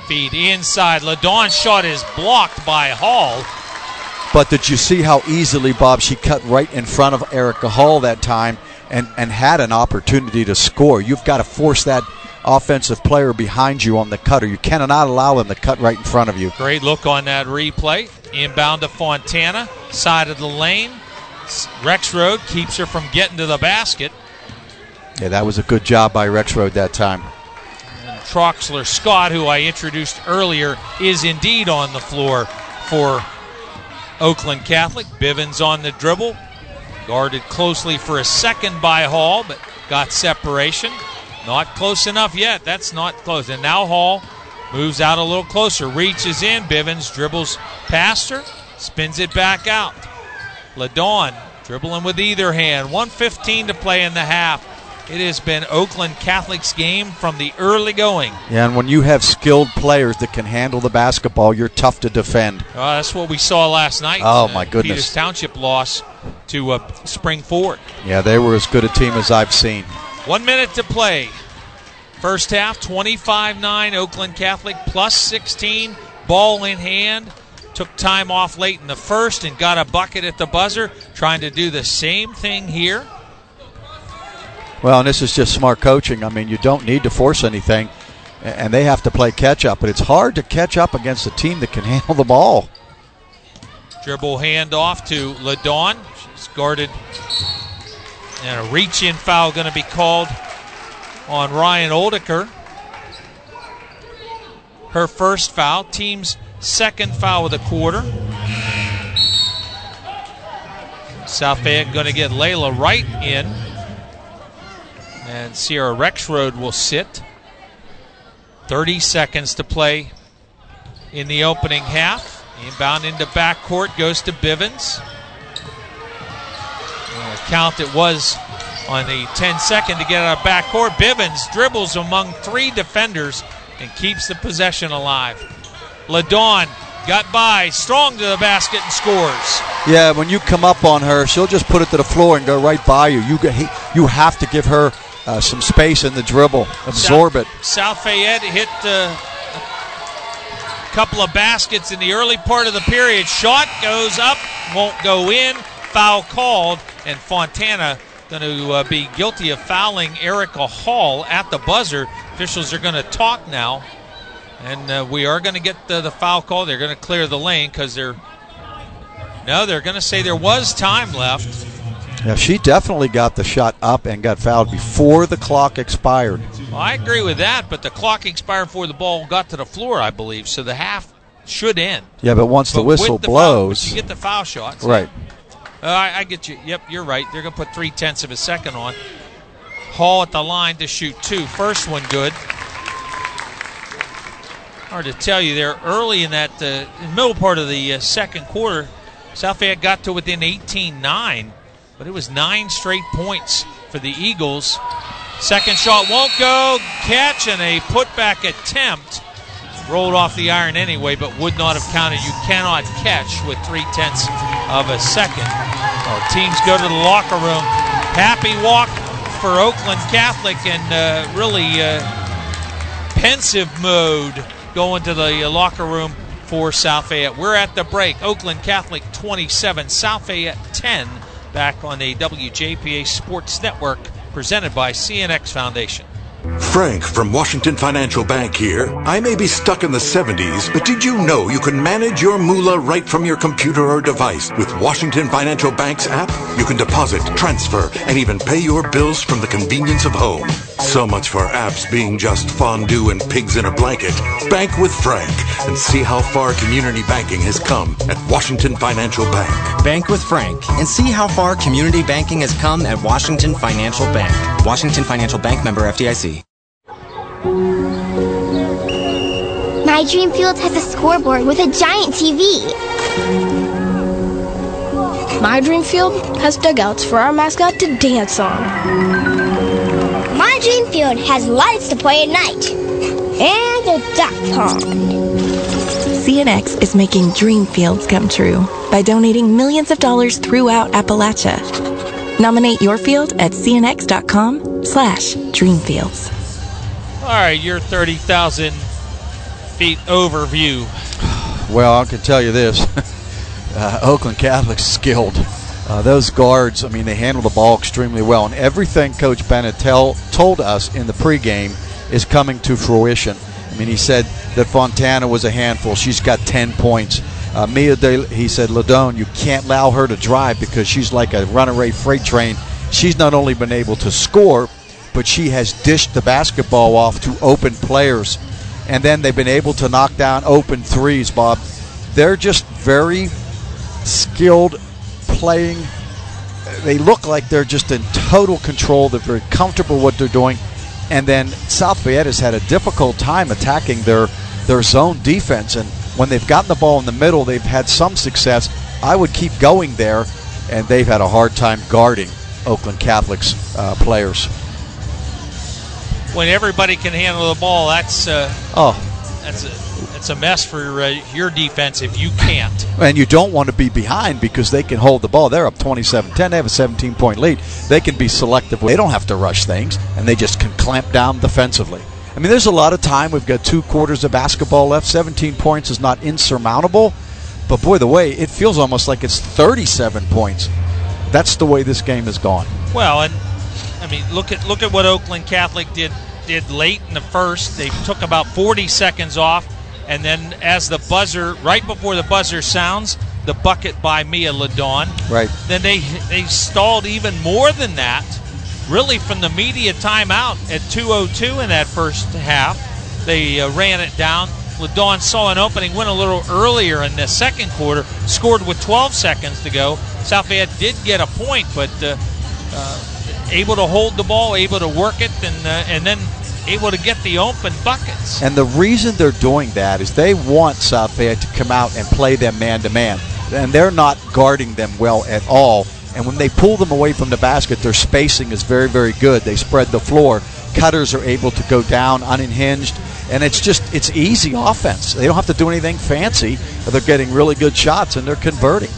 Feed inside. LaDawn's shot is blocked by Hall. But did you see how easily, Bob, she cut right in front of Erica Hall that time and, and had an opportunity to score? You've got to force that offensive player behind you on the cutter. You cannot allow them to cut right in front of you. Great look on that replay. Inbound to Fontana, side of the lane. Rexroad keeps her from getting to the basket. Yeah, that was a good job by Rexroad that time. And Troxler Scott, who I introduced earlier, is indeed on the floor for Oakland Catholic. Bivens on the dribble. Guarded closely for a second by Hall, but got separation. Not close enough yet. That's not close. And now Hall moves out a little closer. Reaches in. Bivens dribbles past her. Spins it back out. LaDawn dribbling with either hand. one fifteen to play in the half. It has been Oakland Catholic's game from the early going. Yeah, and when you have skilled players that can handle the basketball, you're tough to defend. Uh, that's what we saw last night. Oh, uh, my goodness. Peters Township loss to uh, Spring Forward. Yeah, they were as good a team as I've seen. One minute to play. First half, twenty-five nine, Oakland Catholic plus sixteen, ball in hand. Took time off late in the first and got a bucket at the buzzer, trying to do the same thing here. Well, and this is just smart coaching. I mean, you don't need to force anything, and they have to play catch-up. But it's hard to catch up against a team that can handle the ball. Dribble handoff to LaDawn. She's guarded. And a reach-in foul going to be called on Ryan Oldeker. Her first foul, team's second foul of the quarter. South Fayette going to get Layla Wright in. And Sierra Rexroad will sit. thirty seconds to play in the opening half. Inbound into backcourt goes to Bivens. Uh, count it was on the ten second to get out of backcourt. Bivens dribbles among three defenders and keeps the possession alive. LaDawn got by, strong to the basket and scores. Yeah, when you come up on her, she'll just put it to the floor and go right by you. You you have to give her uh, some space in the dribble, absorb South, it. South Fayette hit uh, a couple of baskets in the early part of the period. Shot goes up, won't go in. Foul called, and Fontana going to uh, be guilty of fouling Erica Hall at the buzzer. Officials are going to talk now, and uh, we are going to get the, the foul call. They're going to clear the lane because they're no, they're going to say there was time left. Yeah, she definitely got the shot up and got fouled before the clock expired. Well, I agree with that, but the clock expired before the ball got to the floor, I believe, so the half should end. Yeah, but once but the whistle the blows, foul, you get the foul shots. Right. Uh, I, I get you. Yep, you're right. They're going to put three tenths of a second on. Hall at the line to shoot two. First one good. Hard to tell you there. Early in that uh, middle part of the uh, second quarter, South Fayette got to within eighteen nine, but it was nine straight points for the Eagles. Second shot won't go. Catch and a putback attempt. Rolled off the iron anyway, but would not have counted. You cannot catch with three-tenths of a second. Our teams go to the locker room. Happy walk for Oakland Catholic, and uh, really uh, pensive mode going to the uh, locker room for South Fayette. We're at the break. Oakland Catholic twenty-seven, South Fayette ten, back on the W J P A Sports Network, presented by C N X Foundation. Frank from Washington Financial Bank here. I may be stuck in the seventies, but did you know you can manage your moolah right from your computer or device? With Washington Financial Bank's app, you can deposit, transfer, and even pay your bills from the convenience of home. So much for apps being just fondue and pigs in a blanket. Bank with Frank and see how far community banking has come at Washington Financial Bank. Bank with Frank and see how far community banking has come at Washington Financial Bank. Washington Financial Bank, member F D I C. My Dream Field has a scoreboard with a giant T V. My Dream Field has dugouts for our mascot to dance on. My Dream Field has lights to play at night. And a duck pond. C N X is making dream fields come true by donating millions of dollars throughout Appalachia. Nominate your field at cnx.com slash dreamfields. All right, your thirty thousand Feet overview. Well, I can tell you this. uh, Oakland Catholic's skilled. Uh, those guards, I mean, they handle the ball extremely well. And everything Coach Bennett tell, told us in the pregame is coming to fruition. I mean, he said that Fontana was a handful. She's got ten points. Uh, Mia, De, he said, Ladone, you can't allow her to drive because she's like a runaway freight train. She's not only been able to score, but she has dished the basketball off to open players. And then they've been able to knock down open threes, Bob. They're just very skilled playing. They look like they're just in total control. They're very comfortable with what they're doing. And then South Fayette has had a difficult time attacking their, their zone defense. And when they've gotten the ball in the middle, they've had some success. I would keep going there, and they've had a hard time guarding Oakland Catholic's uh, players. When everybody can handle the ball, that's uh, oh, that's a that's a mess for uh, your defense if you can't. And you don't want to be behind because they can hold the ball. They're up twenty-seven ten. They have a seventeen-point lead. They can be selective. They don't have to rush things, and they just can clamp down defensively. I mean, there's a lot of time. We've got two quarters of basketball left. seventeen points is not insurmountable, but boy, the way it feels almost like it's thirty-seven points. That's the way this game has gone. Well, and I mean, look at look at what Oakland Catholic did did late in the first. They took about forty seconds off, and then as the buzzer, right before the buzzer sounds, the bucket by Mia Ladon. Right. Then they they stalled even more than that, really from the media timeout at two oh two in that first half. They uh, ran it down. Ladon saw an opening, went a little earlier in the second quarter, scored with twelve seconds to go. South Fayette did get a point, but uh, uh, able to hold the ball, able to work it, and uh, and then able to get the open buckets. And the reason they're doing that is they want South Fayette to come out and play them man-to-man. And they're not guarding them well at all. And when they pull them away from the basket, their spacing is very, very good. They spread the floor. Cutters are able to go down unhinged. And it's just, it's easy offense. They don't have to do anything fancy. They're getting really good shots, and they're converting.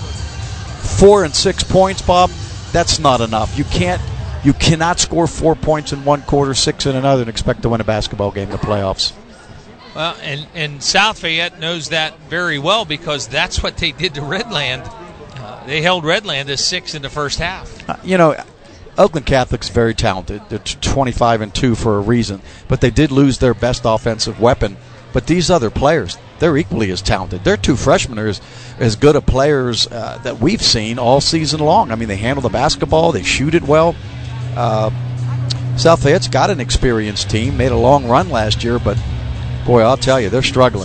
Four and six points, Bob, that's not enough. You can't, you cannot score four points in one quarter, six in another, and expect to win a basketball game in the playoffs. Well, and, and South Fayette knows that very well because that's what they did to Redland. Uh, they held Redland to six in the first half. Uh, you know, Oakland Catholic's very talented. They're twenty-five and two for a reason, but they did lose their best offensive weapon. But these other players, they're equally as talented. Their two freshmen are as, as good of players uh, that we've seen all season long. I mean, they handle the basketball, they shoot it well. Uh, South Fayette's got an experienced team, made a long run last year, but boy, I'll tell you, they're struggling.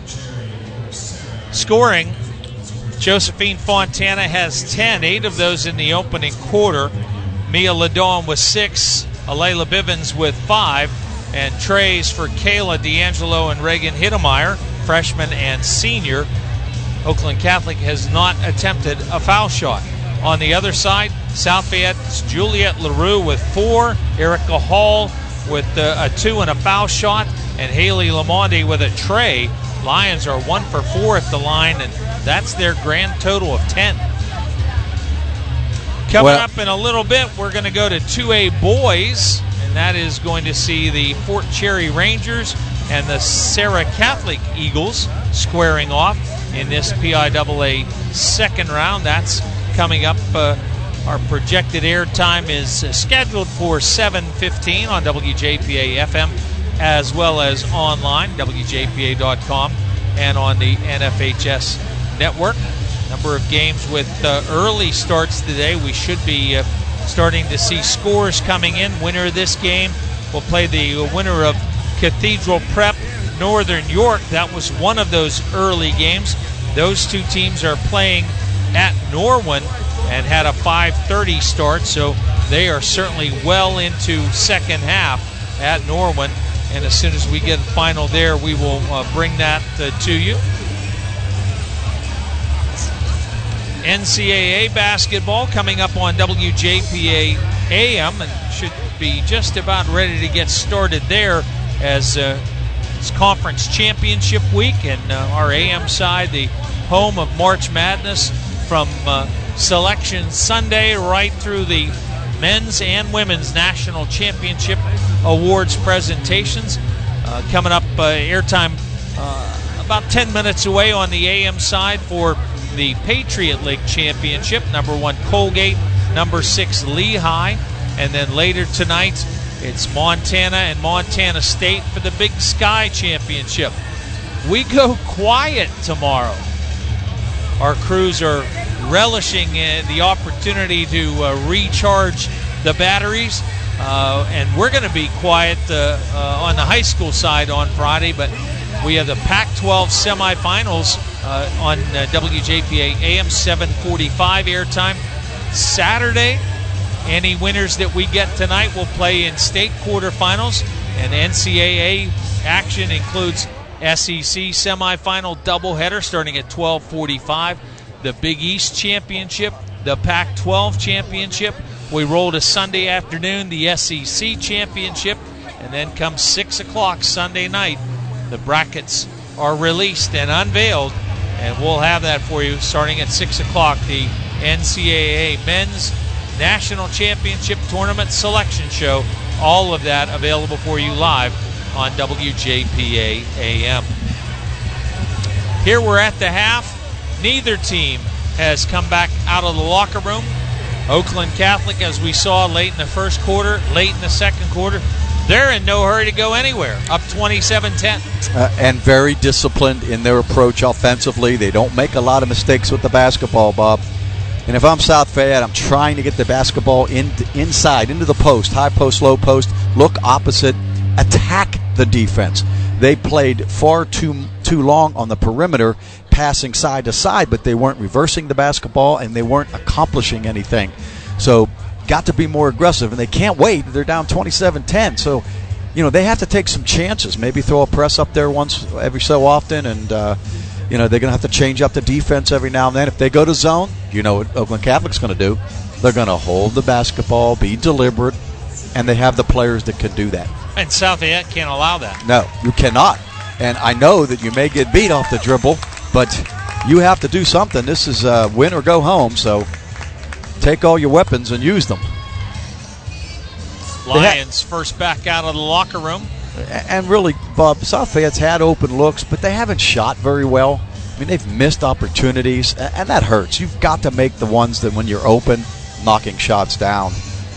Scoring, Josephine Fontana has ten, eight of those in the opening quarter. Mia Ladon with six, Alayla Bivens with five, and trays for Kayla D'Angelo and Reagan Hittemeyer, freshman and senior. Oakland Catholic has not attempted a foul shot. On the other side, South Fayette's Juliet LaRue with four, Erica Hall with uh, a two and a foul shot, and Haley Lamonde with a tray. Lions are one for four at the line, and that's their grand total of ten. Coming well, up in a little bit, we're going to go to two A boys, and that is going to see the Fort Cherry Rangers and the Sarah Catholic Eagles squaring off in this P I A A second round. That's coming up. Uh, our projected airtime is uh, scheduled for seven fifteen on W J P A F M, as well as online, W J P A dot com, and on the N F H S network. Number of games with uh, early starts today. We should be uh, starting to see scores coming in. Winner of this game will play the winner of Cathedral Prep Northern York. That was one of those early games. Those two teams are playing at Norwin and had a five thirty start, so they are certainly well into second half at Norwin. And as soon as we get a final there, we will uh, bring that uh, to you. N C double A basketball coming up on W J P A A M, and should be just about ready to get started there as uh, it's conference championship week, and uh, our A M side, the home of March Madness, from uh, Selection Sunday right through the men's and women's national championship awards presentations. Uh, coming up, uh, airtime uh, about ten minutes away on the A M side for the Patriot League Championship. Number one, Colgate. Number six, Lehigh. And then later tonight, it's Montana and Montana State for the Big Sky Championship. We go quiet tomorrow. Our crews are relishing uh, the opportunity to uh, recharge the batteries. Uh, and we're going to be quiet uh, uh, on the high school side on Friday, but we have the Pac twelve semifinals uh, on uh, W J P A A M seven forty-five airtime. Saturday, any winners that we get tonight will play in state quarterfinals, and N C double A action includes S E C semifinal doubleheader starting at twelve forty-five, the Big East Championship, the Pac twelve Championship. We roll to Sunday afternoon, the S E C Championship, and then comes six o'clock Sunday night. The brackets are released and unveiled, and we'll have that for you starting at six o'clock. The N C double A Men's National Championship Tournament Selection Show. All of that available for you live on W J P A A M. Here we're at the half. Neither team has come back out of the locker room. Oakland Catholic, as we saw late in the first quarter, late in the second quarter, they're in no hurry to go anywhere, up twenty-seven ten. Uh, and very disciplined in their approach offensively. They don't make a lot of mistakes with the basketball, Bob. And if I'm South Fayette, I'm trying to get the basketball in, inside, into the post, high post, low post, look opposite, attack the defense. They played far too too long on the perimeter, passing side to side, but they weren't reversing the basketball and they weren't accomplishing anything. So got to be more aggressive, and they can't wait. They're down twenty-seven ten. So, you know, they have to take some chances, maybe throw a press up there once every so often, and, uh, you know, they're going to have to change up the defense every now and then. If they go to zone, you know what Oakland Catholic's going to do. They're going to hold the basketball, be deliberate, and they have the players that can do that. And South Fayette can't allow that. No, you cannot. And I know that you may get beat off the dribble, but you have to do something. This is uh, win or go home, so take all your weapons and use them. Lions ha- first back out of the locker room. And really, Bob, South Fayette's had open looks, but they haven't shot very well. I mean, they've missed opportunities, and that hurts. You've got to make the ones that when you're open, knocking shots down.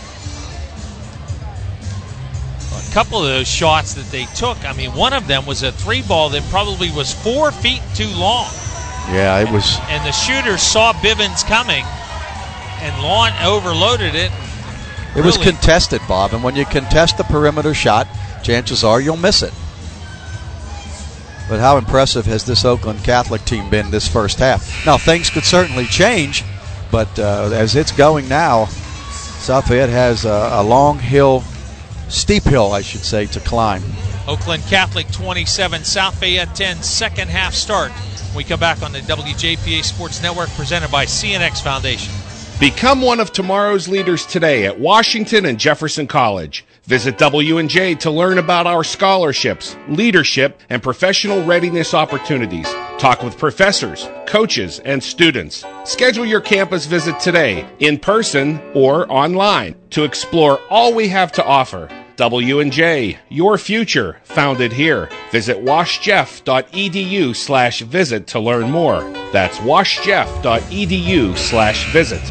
A couple of those shots that they took, I mean, one of them was a three ball that probably was four feet too long. Yeah, it was. And the shooter saw Bivens coming, and Lawn overloaded it. It really was contested, Bob, and when you contest the perimeter shot, chances are you'll miss it. But how impressive has this Oakland Catholic team been this first half? Now, things could certainly change, but uh, as it's going now, South Fayette has a, a long hill, steep hill, I should say, to climb. Oakland Catholic twenty-seven, South Fayette ten, second half start. We come back on the W J P A Sports Network presented by C N X Foundation. Become one of tomorrow's leaders today at Washington and Jefferson College. Visit W and J to learn about our scholarships, leadership, and professional readiness opportunities. Talk with professors, coaches, and students. Schedule your campus visit today, in person or online, to explore all we have to offer. W and J, your future, founded here. Visit washjeff.edu slash visit to learn more. That's washjeff.edu slash visit.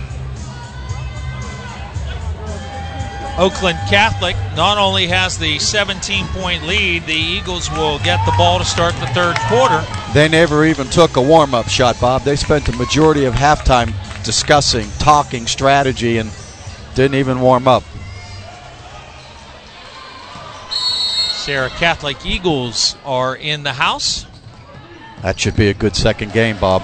Oakland Catholic not only has the seventeen-point lead, the Eagles will get the ball to start the third quarter. They never even took a warm-up shot, Bob. They spent the majority of halftime discussing, talking strategy, and didn't even warm up. Sarah Catholic Eagles are in the house. That should be a good second game, Bob.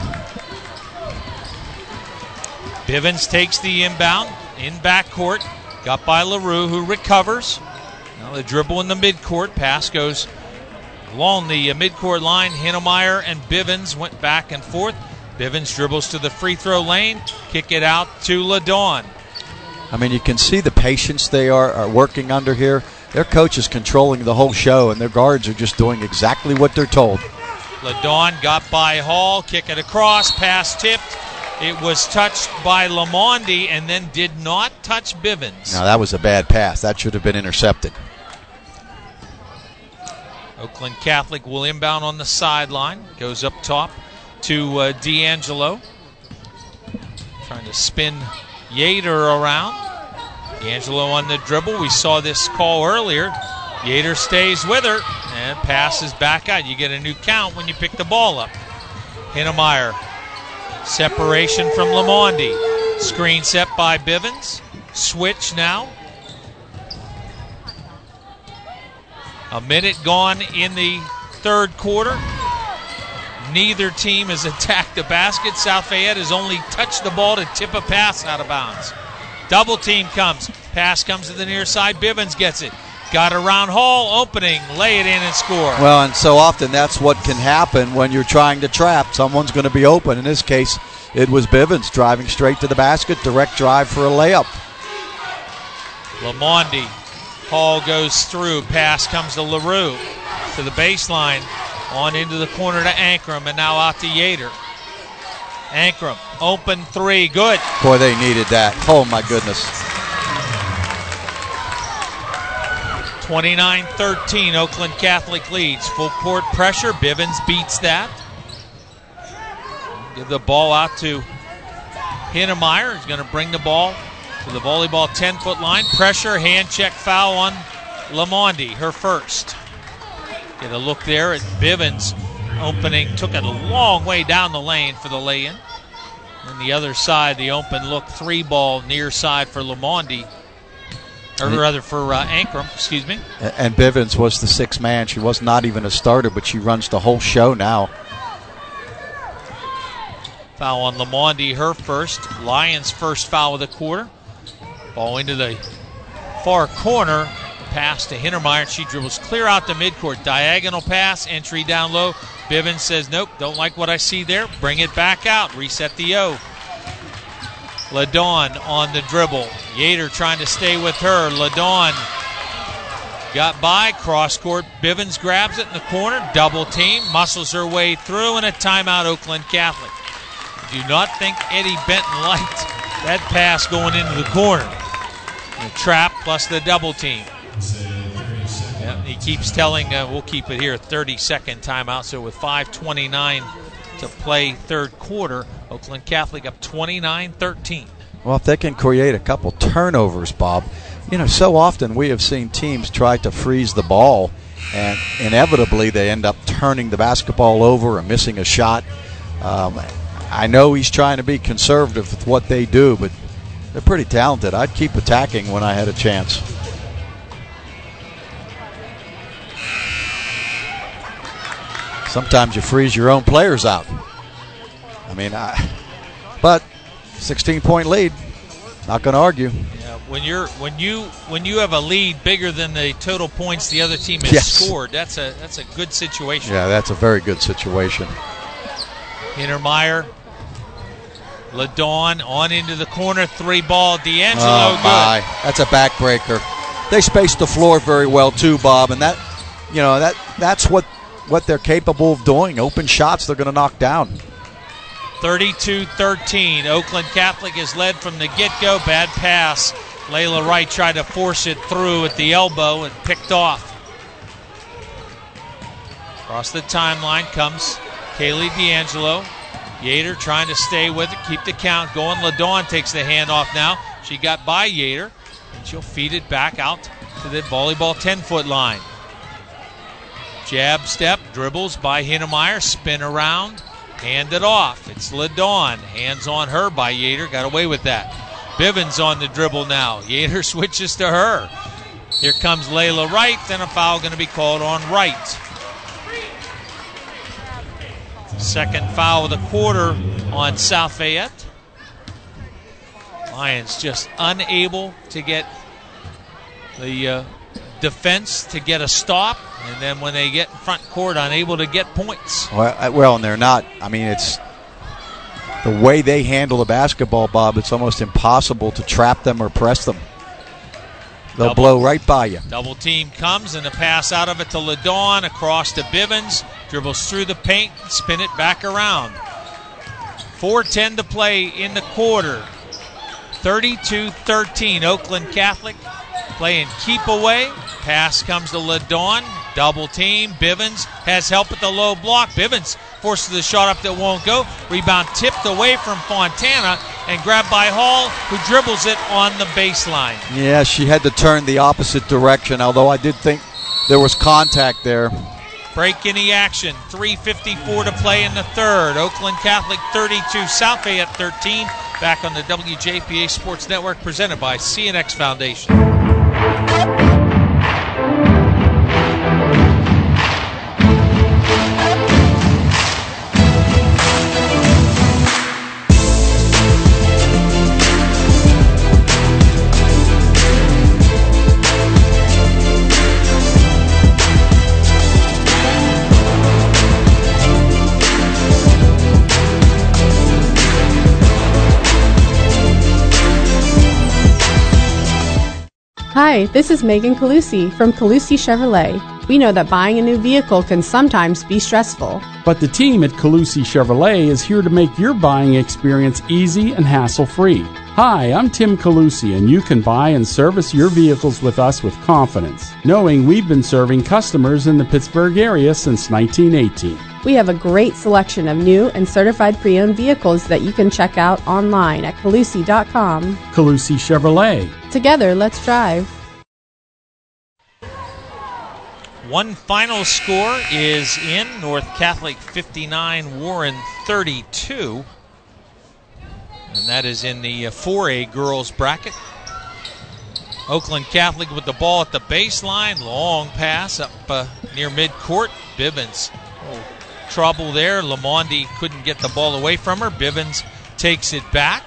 Bivens takes the inbound in backcourt. Got by LaRue, who recovers. Now the dribble in the midcourt. Pass goes along the midcourt line. Hinnemeyer and Bivens went back and forth. Bivens dribbles to the free throw lane. Kick it out to LaDawn. I mean, you can see the patience they are, are working under here. Their coach is controlling the whole show, and their guards are just doing exactly what they're told. LaDawn got by Hall. Kick it across. Pass tipped. It was touched by Lamondi and then did not touch Bivens. Now, that was a bad pass. That should have been intercepted. Oakland Catholic will inbound on the sideline. Goes up top to uh, D'Angelo. Trying to spin Yater around. D'Angelo on the dribble. We saw this call earlier. Yater stays with her and passes back out. You get a new count when you pick the ball up. Hinnemeyer. Separation from Lamondi. Screen set by Bivens. Switch now. A minute gone in the third quarter. Neither team has attacked the basket. South Fayette has only touched the ball to tip a pass out of bounds. Double team comes. Pass comes to the near side. Bivens gets it. Got around Hall. Opening. Lay it in and score. Well, and so often that's what can happen when you're trying to trap. Someone's going to be open. In this case, it was Bivens driving straight to the basket. Direct drive for a layup. Lamondi. Hall goes through. Pass comes to LaRue. To the baseline. On into the corner to Ankrum, and now out to Yater. Ankrum, open three, good. Boy, they needed that. Oh, my goodness. twenty-nine thirteen, Oakland Catholic leads. Full court pressure, Bivens beats that. Give the ball out to Hinnemeyer. He's going to bring the ball to the volleyball ten-foot line. Pressure, hand check foul on Lamondi, her first. Get a look there at Bivens opening, took it a long way down the lane for the lay-in. On the other side, the open look three ball near side for Lamondi, or rather for uh, Ankrum, excuse me. And Bivens was the sixth man. She was not even a starter, but she runs the whole show now. Foul on Lamondi, her first. Lions' first foul of the quarter. Ball into the far corner. Pass to Hinnemeyer. She dribbles clear out the midcourt. Diagonal pass, entry down low. Bivens says, nope, don't like what I see there. Bring it back out. Reset the O. LaDawn on the dribble. Yater trying to stay with her. LaDawn got by. Cross court. Bivens grabs it in the corner. Double team. Muscles her way through, and a timeout, Oakland Catholic. Do not think Eddie Benton liked that pass going into the corner. The trap plus the double team. Yeah, he keeps telling, uh, we'll keep it here, thirty-second timeout. So with five twenty-nine to play third quarter, Oakland Catholic up twenty-nine thirteen. Well, if they can create a couple turnovers, Bob, you know, so often we have seen teams try to freeze the ball, and inevitably they end up turning the basketball over or missing a shot. Um, I know he's trying to be conservative with what they do, but they're pretty talented. I'd keep attacking when I had a chance. Sometimes you freeze your own players out. I mean, I, but sixteen-point lead. Not going to argue. Yeah, when you're when you when you have a lead bigger than the total points the other team has yes. scored, that's a that's a good situation. Yeah, that's a very good situation. Hinnemeyer, LaDawn on into the corner, three ball. D'Angelo, oh my, good. That's a backbreaker. They spaced the floor very well too, Bob, and that, you know, that that's what what they're capable of doing. Open shots, they're going to knock down. thirty-two thirteen. Oakland Catholic is led from the get-go. Bad pass. Layla Wright tried to force it through at the elbow and picked off. Across the timeline comes Kaylee D'Angelo. Yater trying to stay with it, keep the count going. LaDawn takes the handoff now. She got by Yater, and she'll feed it back out to the volleyball ten-foot line. Jab step, dribbles by Hinnemeyer, spin around, hand it off. It's LaDawn. Hands on her by Yater. Got away with that. Bivens on the dribble now. Yater switches to her. Here comes Layla Wright. Then a foul going to be called on Wright. Second foul of the quarter on South Fayette. Lions just unable to get the uh, defense to get a stop. And then when they get in front court, unable to get points. Well, well, and they're not. I mean, it's the way they handle the basketball, Bob. It's almost impossible to trap them or press them. They'll double, blow right by you. Double team comes, and the pass out of it to LaDawn, across to Bivens. Dribbles through the paint, spin it back around. four ten to play in the quarter. thirty-two thirteen, Oakland Catholic playing keep away. Pass comes to LaDawn. Double team. Bivens has help at the low block. Bivens forces the shot up that won't go. Rebound tipped away from Fontana and grabbed by Hall, who dribbles it on the baseline. Yeah, she had to turn the opposite direction, although I did think there was contact there. Break in the action. three fifty-four to play in the third. Oakland Catholic thirty-two, South Fayette thirteen. Back on the W J P A Sports Network, presented by C N X Foundation. Hi, this is Megan Calusi from Calusi Chevrolet. We know that buying a new vehicle can sometimes be stressful. But the team at Calusi Chevrolet is here to make your buying experience easy and hassle-free. Hi, I'm Tim Calusi, and you can buy and service your vehicles with us with confidence, knowing we've been serving customers in the Pittsburgh area since nineteen eighteen. We have a great selection of new and certified pre-owned vehicles that you can check out online at calusi dot com. Calusi Chevrolet. Together, let's drive. One final score is in. North Catholic fifty-nine, Warren thirty-two. And that is in the four A girls bracket. Oakland Catholic with the ball at the baseline. Long pass up uh, near midcourt. Bivens. Oh, trouble there. Lamondi couldn't get the ball away from her. Bivens takes it back.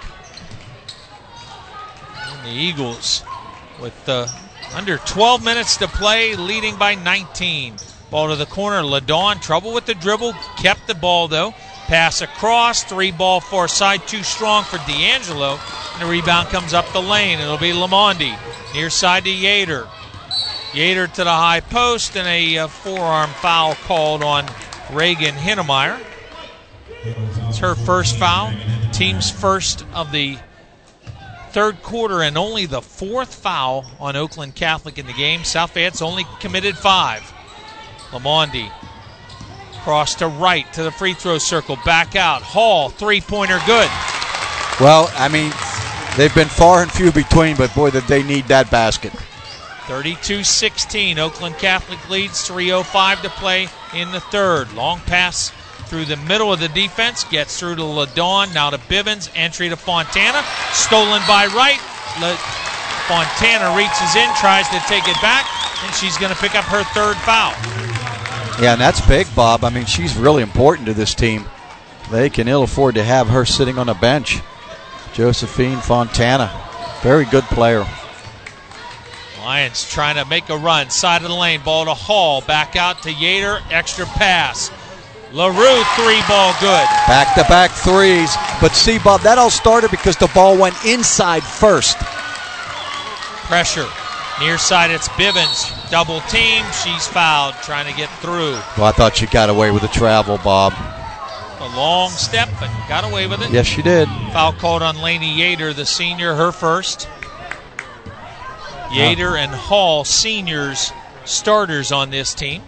And the Eagles with uh, under twelve minutes to play, leading by nineteen. Ball to the corner. LaDawn, trouble with the dribble. Kept the ball, though. Pass across. Three ball far side. Too strong for D'Angelo. And the rebound comes up the lane. It'll be Lamondi. Near side to Yater. Yater to the high post. And a uh, forearm foul called on Reagan Hinnemeyer. It's her first foul. Team's first of the third quarter, and only the fourth foul on Oakland Catholic in the game. South Fayette's only committed five. Lamondi cross to right to the free throw circle. Back out. Hall, three-pointer good. Well, I mean, they've been far and few between, but boy, did they need that basket. thirty-two sixteen. Oakland Catholic leads. three oh five to play in the third. Long pass through the middle of the defense. Gets through to LaDawn. Now to Bivens. Entry to Fontana. Stolen by Wright. Le- Fontana reaches in, tries to take it back, and she's going to pick up her third foul. Yeah, and that's big, Bob. I mean, she's really important to this team. They can ill afford to have her sitting on the bench. Josephine Fontana, very good player. Lions trying to make a run. Side of the lane. Ball to Hall. Back out to Yater. Extra pass. LaRue, three ball good. Back-to-back threes. But see, Bob, that all started because the ball went inside first. Pressure. Near side, it's Bivens. Double team. She's fouled. Trying to get through. Well, I thought she got away with the travel, Bob. A long step, but got away with it. Yes, she did. Foul called on Lainey Yater, the senior, her first. Yater and Hall, seniors, starters on this team.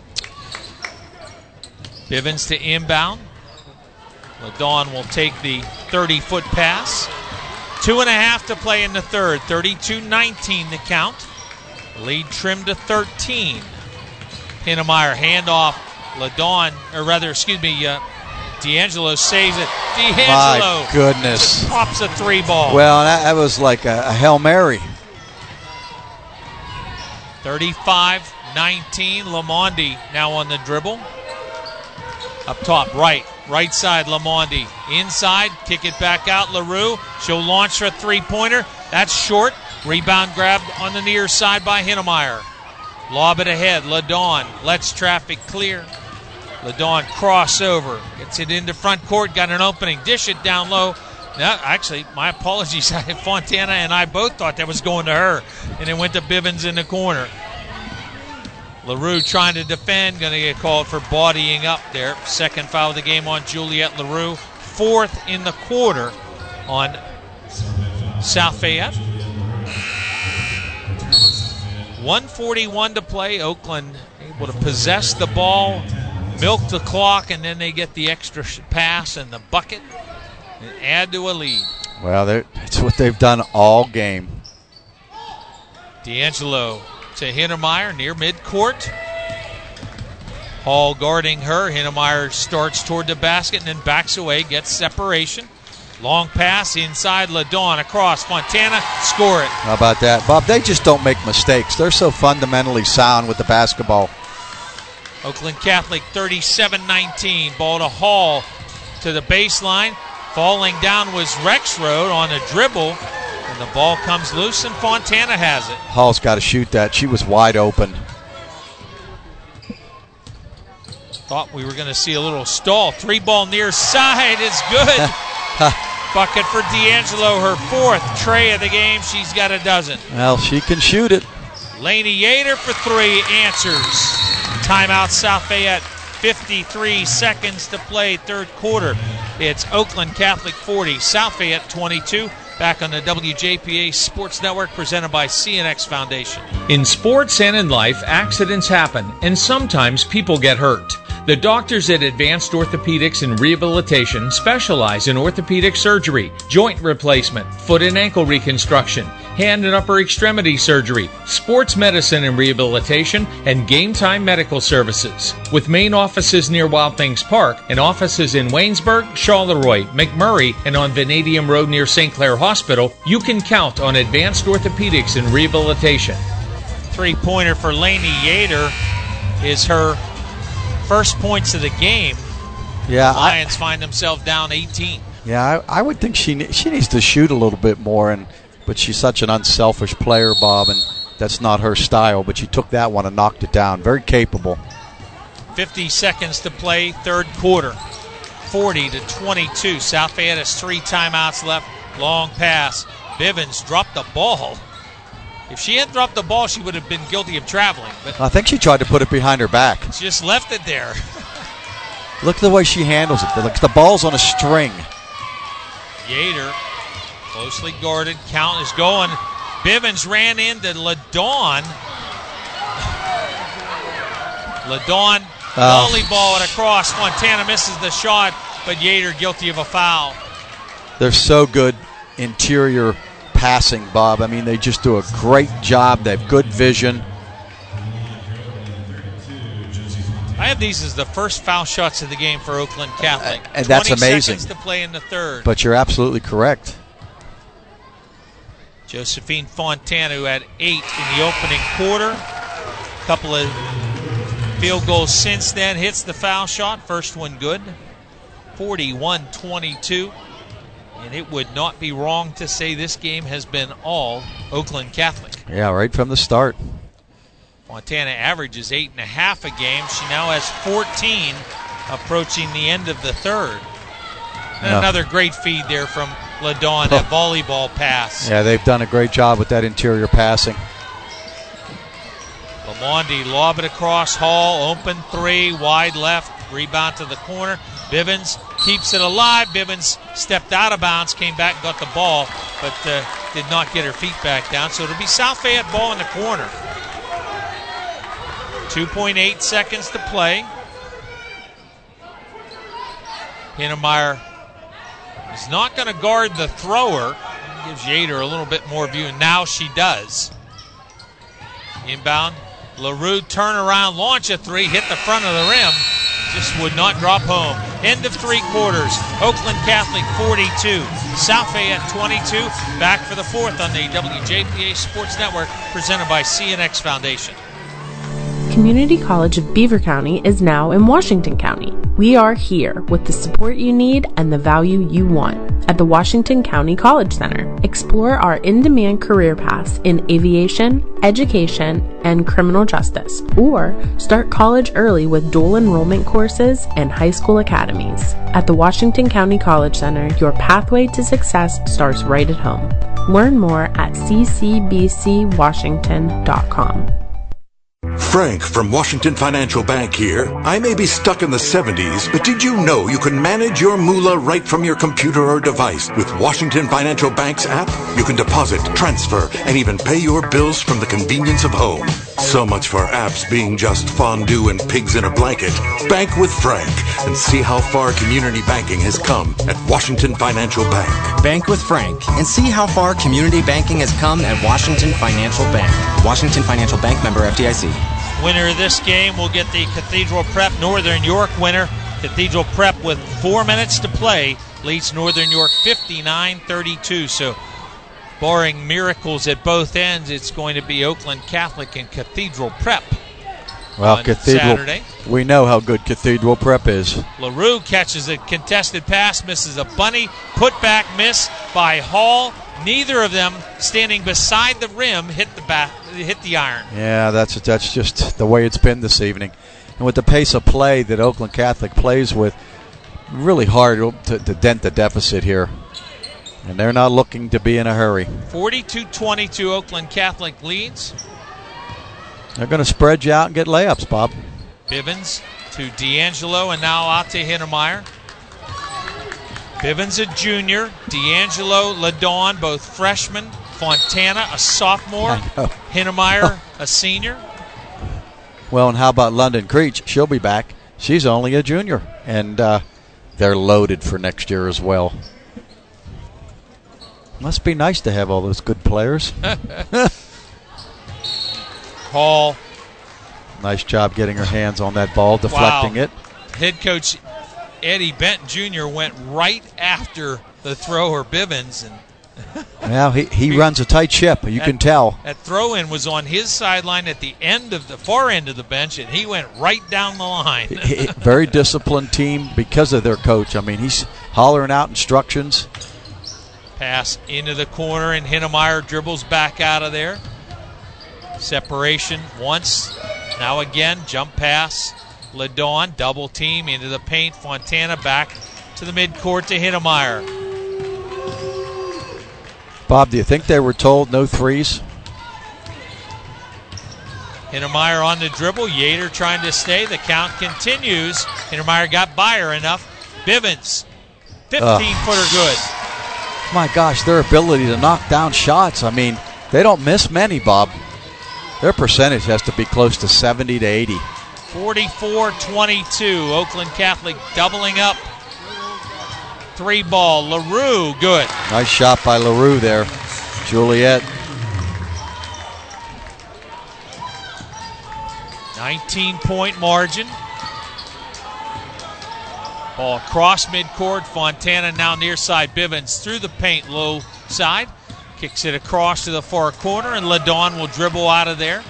Bivens to inbound. LaDawn will take the thirty-foot pass. Two and a half to play in the third. thirty-two nineteen the count. Lead trimmed to thirteen. Hinnemeyer handoff. LaDawn, or rather, excuse me, uh, D'Angelo saves it. D'Angelo. My goodness. Just pops a three ball. Well, that, that was like a, a Hail Mary. thirty-five nineteen. Lamondi now on the dribble. Up top, right. Right side, Lamondi. Inside, kick it back out, LaRue. She'll launch her three-pointer. That's short. Rebound grabbed on the near side by Hinnemeyer. Lob it ahead. LaDawn lets traffic clear. LaDawn crossover. Gets it into front court. Got an opening. Dish it down low. Now, actually, my apologies. Fontana and I both thought that was going to her. And it went to Bivens in the corner. LaRue trying to defend. Going to get called for bodying up there. Second foul of the game on Juliette LaRue. Fourth in the quarter on South Fayette. one forty-one to play. Oakland able to possess the ball, milk the clock, and then they get the extra pass and the bucket and add to a lead. Well, it's what they've done all game. D'Angelo to Hinnemeyer near midcourt. Hall guarding her. Hinnemeyer starts toward the basket and then backs away, gets separation. Long pass inside LaDawn across. Fontana, score it. How about that? Bob, they just don't make mistakes. They're so fundamentally sound with the basketball. Oakland Catholic thirty-seven nineteen. Ball to Hall to the baseline. Falling down was Rexroad on a dribble. And the ball comes loose and Fontana has it. Hall's got to shoot that. She was wide open. Thought we were going to see a little stall. Three ball near side is good. Bucket for D'Angelo, her fourth tray of the game. She's got a dozen. Well, she can shoot it. Laney Yater for three, answers. Timeout South Fayette, fifty-three seconds to play, third quarter. It's Oakland Catholic forty, South Fayette twenty-two. Back on the W J P A Sports Network, presented by C N X Foundation. In sports and in life, accidents happen, and sometimes people get hurt. The doctors at Advanced Orthopedics and Rehabilitation specialize in orthopedic surgery, joint replacement, foot and ankle reconstruction, hand and upper extremity surgery, sports medicine and rehabilitation, and game time medical services. With main offices near Wild Things Park and offices in Waynesburg, Charleroi, McMurray, and on Vanadium Road near Saint Clair Hospital, you can count on Advanced Orthopedics and Rehabilitation. Three-pointer for Laney Yater is her first points of the game. Yeah, Lions I, find themselves down eighteen. Yeah, I, I would think she she needs to shoot a little bit more, and but she's such an unselfish player, Bob, and that's not her style. But she took that one and knocked it down. Very capable. fifty seconds to play, third quarter. forty to twenty-two. South Fayette has three timeouts left. Long pass. Bivens dropped the ball. If she hadn't dropped the ball, she would have been guilty of traveling. But I think she tried to put it behind her back. She just left it there. Look at the way she handles it. Like the ball's on a string. Yater, closely guarded. Count is going. Bivens ran into LaDawn. LaDawn oh. volleyball it across. Fontana misses the shot, but Yater guilty of a foul. They're so good interior passing, Bob. I mean, they just do a great job. They have good vision. I have these as the first foul shots of the game for Oakland Catholic. Uh, and that's twenty amazing. Seconds to play in the third. But you're absolutely correct. Josephine Fontana, who had eight in the opening quarter. A couple of field goals since then. Hits the foul shot. First one good. forty-one twenty-two. And it would not be wrong to say this game has been all Oakland Catholic. Yeah, right from the start. Fontana averages eight and a half a game. She now has fourteen, approaching the end of the third. And yeah. Another great feed there from LaDawn, that volleyball pass. Yeah, they've done a great job with that interior passing. Lamondi lob it across. Hall, open three, wide left, rebound to the corner. Bivens keeps it alive. Bivens stepped out of bounds, came back and got the ball, but uh, did not get her feet back down. So it'll be South Fayette ball in the corner. two point eight seconds to play. Hinnemeyer is not going to guard the thrower. Gives Yater a little bit more view, and now she does. Inbound. LaRue turn around, launch a three, hit the front of the rim. Just would not drop home. End of three quarters. Oakland Catholic forty-two, South Fayette twenty-two. Back for the fourth on the W J P A Sports Network, presented by C N X Foundation. Community College of Beaver County is now in Washington County. We are here with the support you need and the value you want. At the Washington County College Center, explore our in-demand career paths in aviation, education, and criminal justice, or start college early with dual enrollment courses and high school academies. At the Washington County College Center, your pathway to success starts right at home. Learn more at c c b c washington dot com. Frank from Washington Financial Bank here. I may be stuck in the seventies, but did you know you can manage your moolah right from your computer or device with Washington Financial Bank's app? You can deposit, transfer, and even pay your bills from the convenience of home. So much for apps being just fondue and pigs in a blanket. Bank with Frank and see how far community banking has come at Washington Financial Bank. Bank with Frank and see how far community banking has come at Washington Financial Bank. Washington Financial Bank, member F D I C. Winner of this game will get the Cathedral Prep Northern York winner. Cathedral Prep with four minutes to play leads Northern York fifty-nine thirty-two. So barring miracles at both ends, it's going to be Oakland Catholic and Cathedral Prep. Well, on Cathedral, Saturday. We know how good Cathedral Prep is. LaRue catches a contested pass, misses a bunny, put back miss by Hall. Neither of them standing beside the rim hit the back, hit the iron. Yeah, that's that's just the way it's been this evening. And with the pace of play that Oakland Catholic plays with, really hard to, to dent the deficit here. And they're not looking to be in a hurry. forty-two twenty-two Oakland Catholic leads. They're going to spread you out and get layups, Bob. Bivens to D'Angelo and now out to Hinnemeyer. Bivens a junior, D'Angelo, LaDawn, both freshmen. Fontana, a sophomore. Hinnemeyer, a senior. Well, and how about London Creech? She'll be back. She's only a junior. And uh, they're loaded for next year as well. Must be nice to have all those good players. Hall. Nice job getting her hands on that ball, deflecting wow. it. Head coach Eddie Benton Junior went right after the thrower Bivens. And well, he, he runs a tight ship, you that, can tell. That throw-in was on his sideline at the end of the far end of the bench, and he went right down the line. he, very disciplined team because of their coach. I mean, he's hollering out instructions. Pass into the corner, and Hinnemeyer dribbles back out of there. Separation once, now again, jump pass. LaDawn, double team into the paint. Fontana back to the midcourt to Hinnemeyer. Bob, do you think they were told no threes? Hinnemeyer on the dribble. Yater trying to stay. The count continues. Hinnemeyer got by her enough. Bivens, fifteen-footer good. My gosh, their ability to knock down shots. I mean, they don't miss many, Bob. Their percentage has to be close to seventy to eighty. forty-four twenty-two. Oakland Catholic doubling up. Three ball. LaRue, good. Nice shot by LaRue there. Juliet. nineteen-point margin. Ball across midcourt. Fontana now near side. Bivens through the paint, low side. Kicks it across to the far corner, and LaDawn will dribble out of there.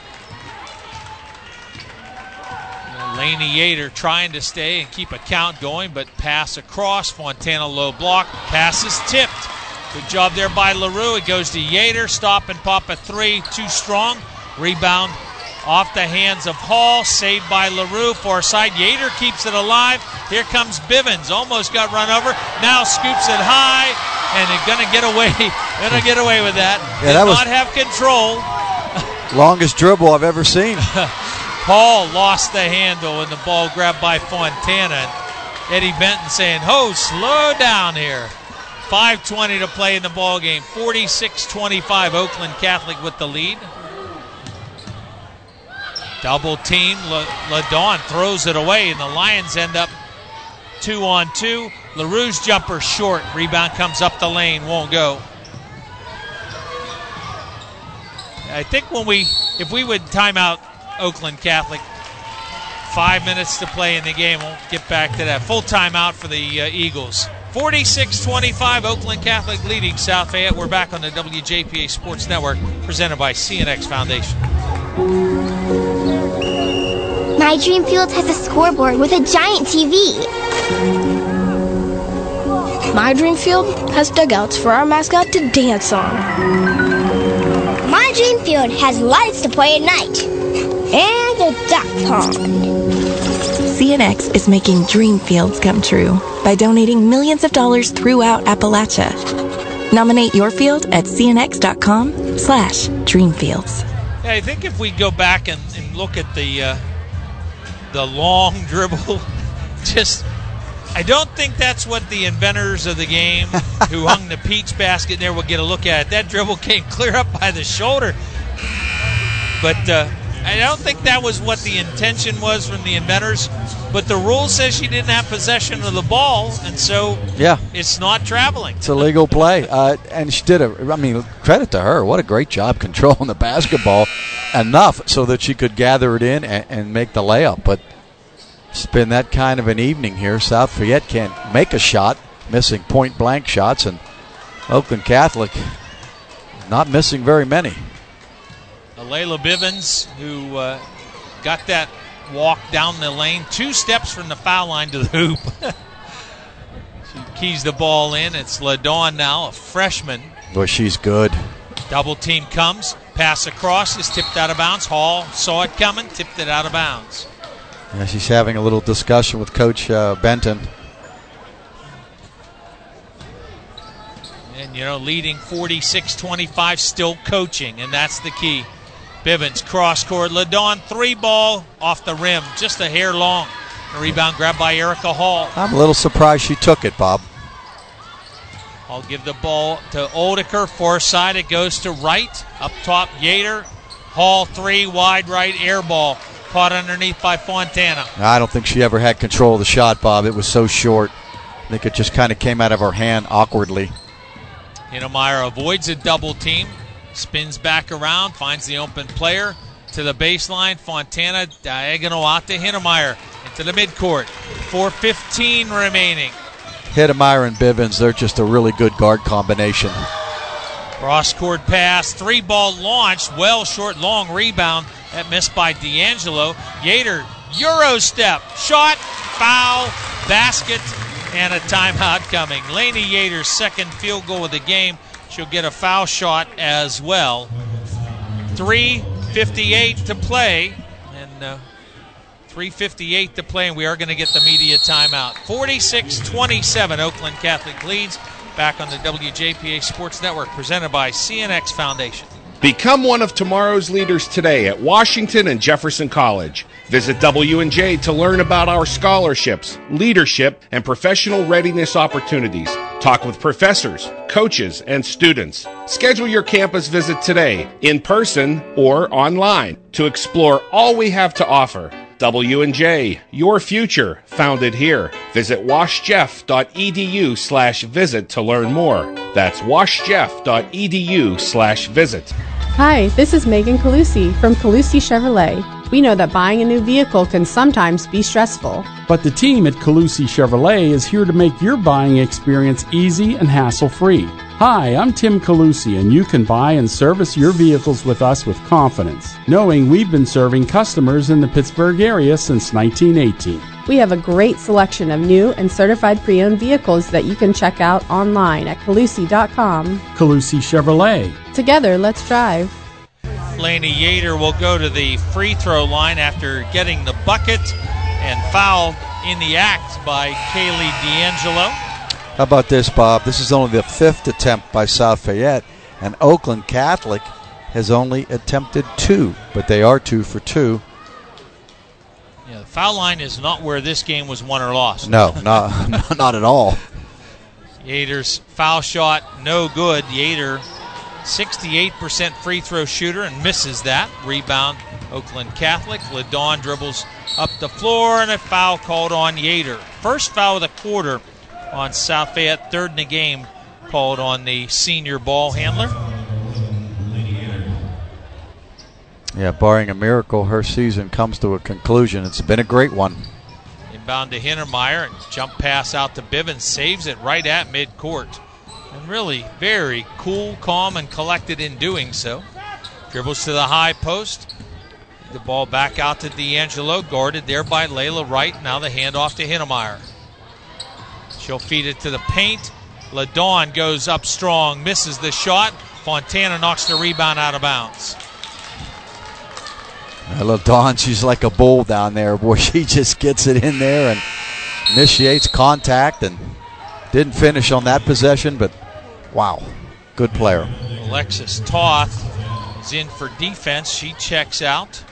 Laney Yater trying to stay and keep a count going, but pass across. Fontana low block. Pass is tipped. Good job there by LaRue. It goes to Yater. Stop and pop a three. Too strong. Rebound off the hands of Hall. Saved by LaRue. Far side. Yater keeps it alive. Here comes Bivens. Almost got run over. Now scoops it high. And they're going to get away. Going to get away with that. Yeah, Did that was not have control. Longest dribble I've ever seen. Hall lost the handle and the ball grabbed by Fontana. Eddie Benton saying, "Ho, slow down here." five twenty to play in the ball game. forty-six twenty-five. Oakland Catholic with the lead. Double team. LaDawn throws it away, and the Lions end up two on two. LaRue's jumper short. Rebound comes up the lane. Won't go. I think when we, if we would time out Oakland Catholic, five minutes to play in the game. We'll get back to that. Full timeout for the uh, Eagles. forty-six twenty-five, Oakland Catholic leading South Fayette. We're back on the W J P A Sports Network, presented by C N X Foundation. My Dream Field has a scoreboard with a giant T V. My Dream Field has dugouts for our mascot to dance on. My Dream Field has lights to play at night. And a duck pond. C N X is making dream fields come true by donating millions of dollars throughout Appalachia. Nominate your field at cnx.com slash dreamfields. Yeah, I think if we go back and, and look at the uh, the long dribble, just I don't think that's what the inventors of the game who hung the peach basket there will get a look at it. That dribble came clear up by the shoulder. But uh, I don't think that was what the intention was from the inventors. But the rule says she didn't have possession of the ball, and so yeah, it's not traveling. It's a legal play. Uh, and she did a, I mean, credit to her. What a great job controlling the basketball enough so that she could gather it in and, and make the layup. But it's been that kind of an evening here. South Fayette can't make a shot, missing point-blank shots, and Oakland Catholic not missing very many. Layla Bivens, who uh, got that walk down the lane, two steps from the foul line to the hoop. She keys the ball in. It's LaDawn now, a freshman. Boy, she's good. Double team comes. Pass across is tipped out of bounds. Hall saw it coming, tipped it out of bounds. Yeah, she's having a little discussion with Coach uh, Benton. And, you know, leading forty-six twenty-five, still coaching, and that's the key. Bivens, cross court. LaDawn, three ball off the rim, just a hair long. A rebound grabbed by Erica Hall. I'm a little surprised she took it, Bob. I'll give the ball to Oldeker. Far side, it goes to right. Up top, Yater. Hall, three, wide right, air ball. Caught underneath by Fontana. I don't think she ever had control of the shot, Bob. It was so short. I think it just kind of came out of her hand awkwardly. Hinnemeyer avoids a double team. Spins back around, finds the open player to the baseline. Fontana diagonal out to Hinnemeyer into the midcourt. four fifteen remaining. Hinnemeyer and Bivens, they're just a really good guard combination. Cross-court pass, three-ball launch, well short, long rebound. That missed by D'Angelo. Yater, Euro step, shot, foul, basket, and a timeout coming. Lainey Yater's second field goal of the game. She'll get a foul shot as well. three fifty-eight to play, and uh, three fifty-eight to play, and we are going to get the media timeout. forty-six twenty-seven, Oakland Catholic leads. Back on the W J P A Sports Network, presented by C N X Foundation. Become one of tomorrow's leaders today at Washington and Jefferson College. Visit W and J to learn about our scholarships, leadership, and professional readiness opportunities. Talk with professors, coaches, and students. Schedule your campus visit today, in person or online, to explore all we have to offer. W and J, your future, founded here. Visit washjeff.edu slash visit to learn more. That's washjeff.edu slash visit. Hi, this is Megan Calusi from Calusi Chevrolet. We know that buying a new vehicle can sometimes be stressful. But the team at Calusi Chevrolet is here to make your buying experience easy and hassle-free. Hi, I'm Tim Calusi, and you can buy and service your vehicles with us with confidence, knowing we've been serving customers in the Pittsburgh area since nineteen eighteen. We have a great selection of new and certified pre-owned vehicles that you can check out online at calusi dot com. Calusi Chevrolet. Together, let's drive. Lainey Yater will go to the free throw line after getting the bucket and fouled in the act by Kaylee D'Angelo. How about this, Bob? This is only the fifth attempt by South Fayette, and Oakland Catholic has only attempted two, but they are two for two. Yeah, the foul line is not where this game was won or lost. No, not, not at all. Yater's foul shot, no good. Yater, sixty-eight percent free throw shooter, and misses that. Rebound, Oakland Catholic. LaDawn dribbles up the floor, and a foul called on Yater. First foul of the quarter on South Fayette, third in the game, called on the senior ball handler. Yeah, barring a miracle, her season comes to a conclusion. It's been a great one. Inbound to Hinnemeyer, and jump pass out to Bivens, saves it right at midcourt. And really very cool, calm, and collected in doing so. Dribbles to the high post. The ball back out to D'Angelo, guarded there by Layla Wright. Now the handoff to Hinnemeyer. She'll feed it to the paint. LaDawn goes up strong, misses the shot. Fontana knocks the rebound out of bounds. LaDawn, she's like a bull down there. Boy, she just gets it in there and initiates contact, and didn't finish on that possession, but wow, good player. Alexis Toth is in for defense. She checks out.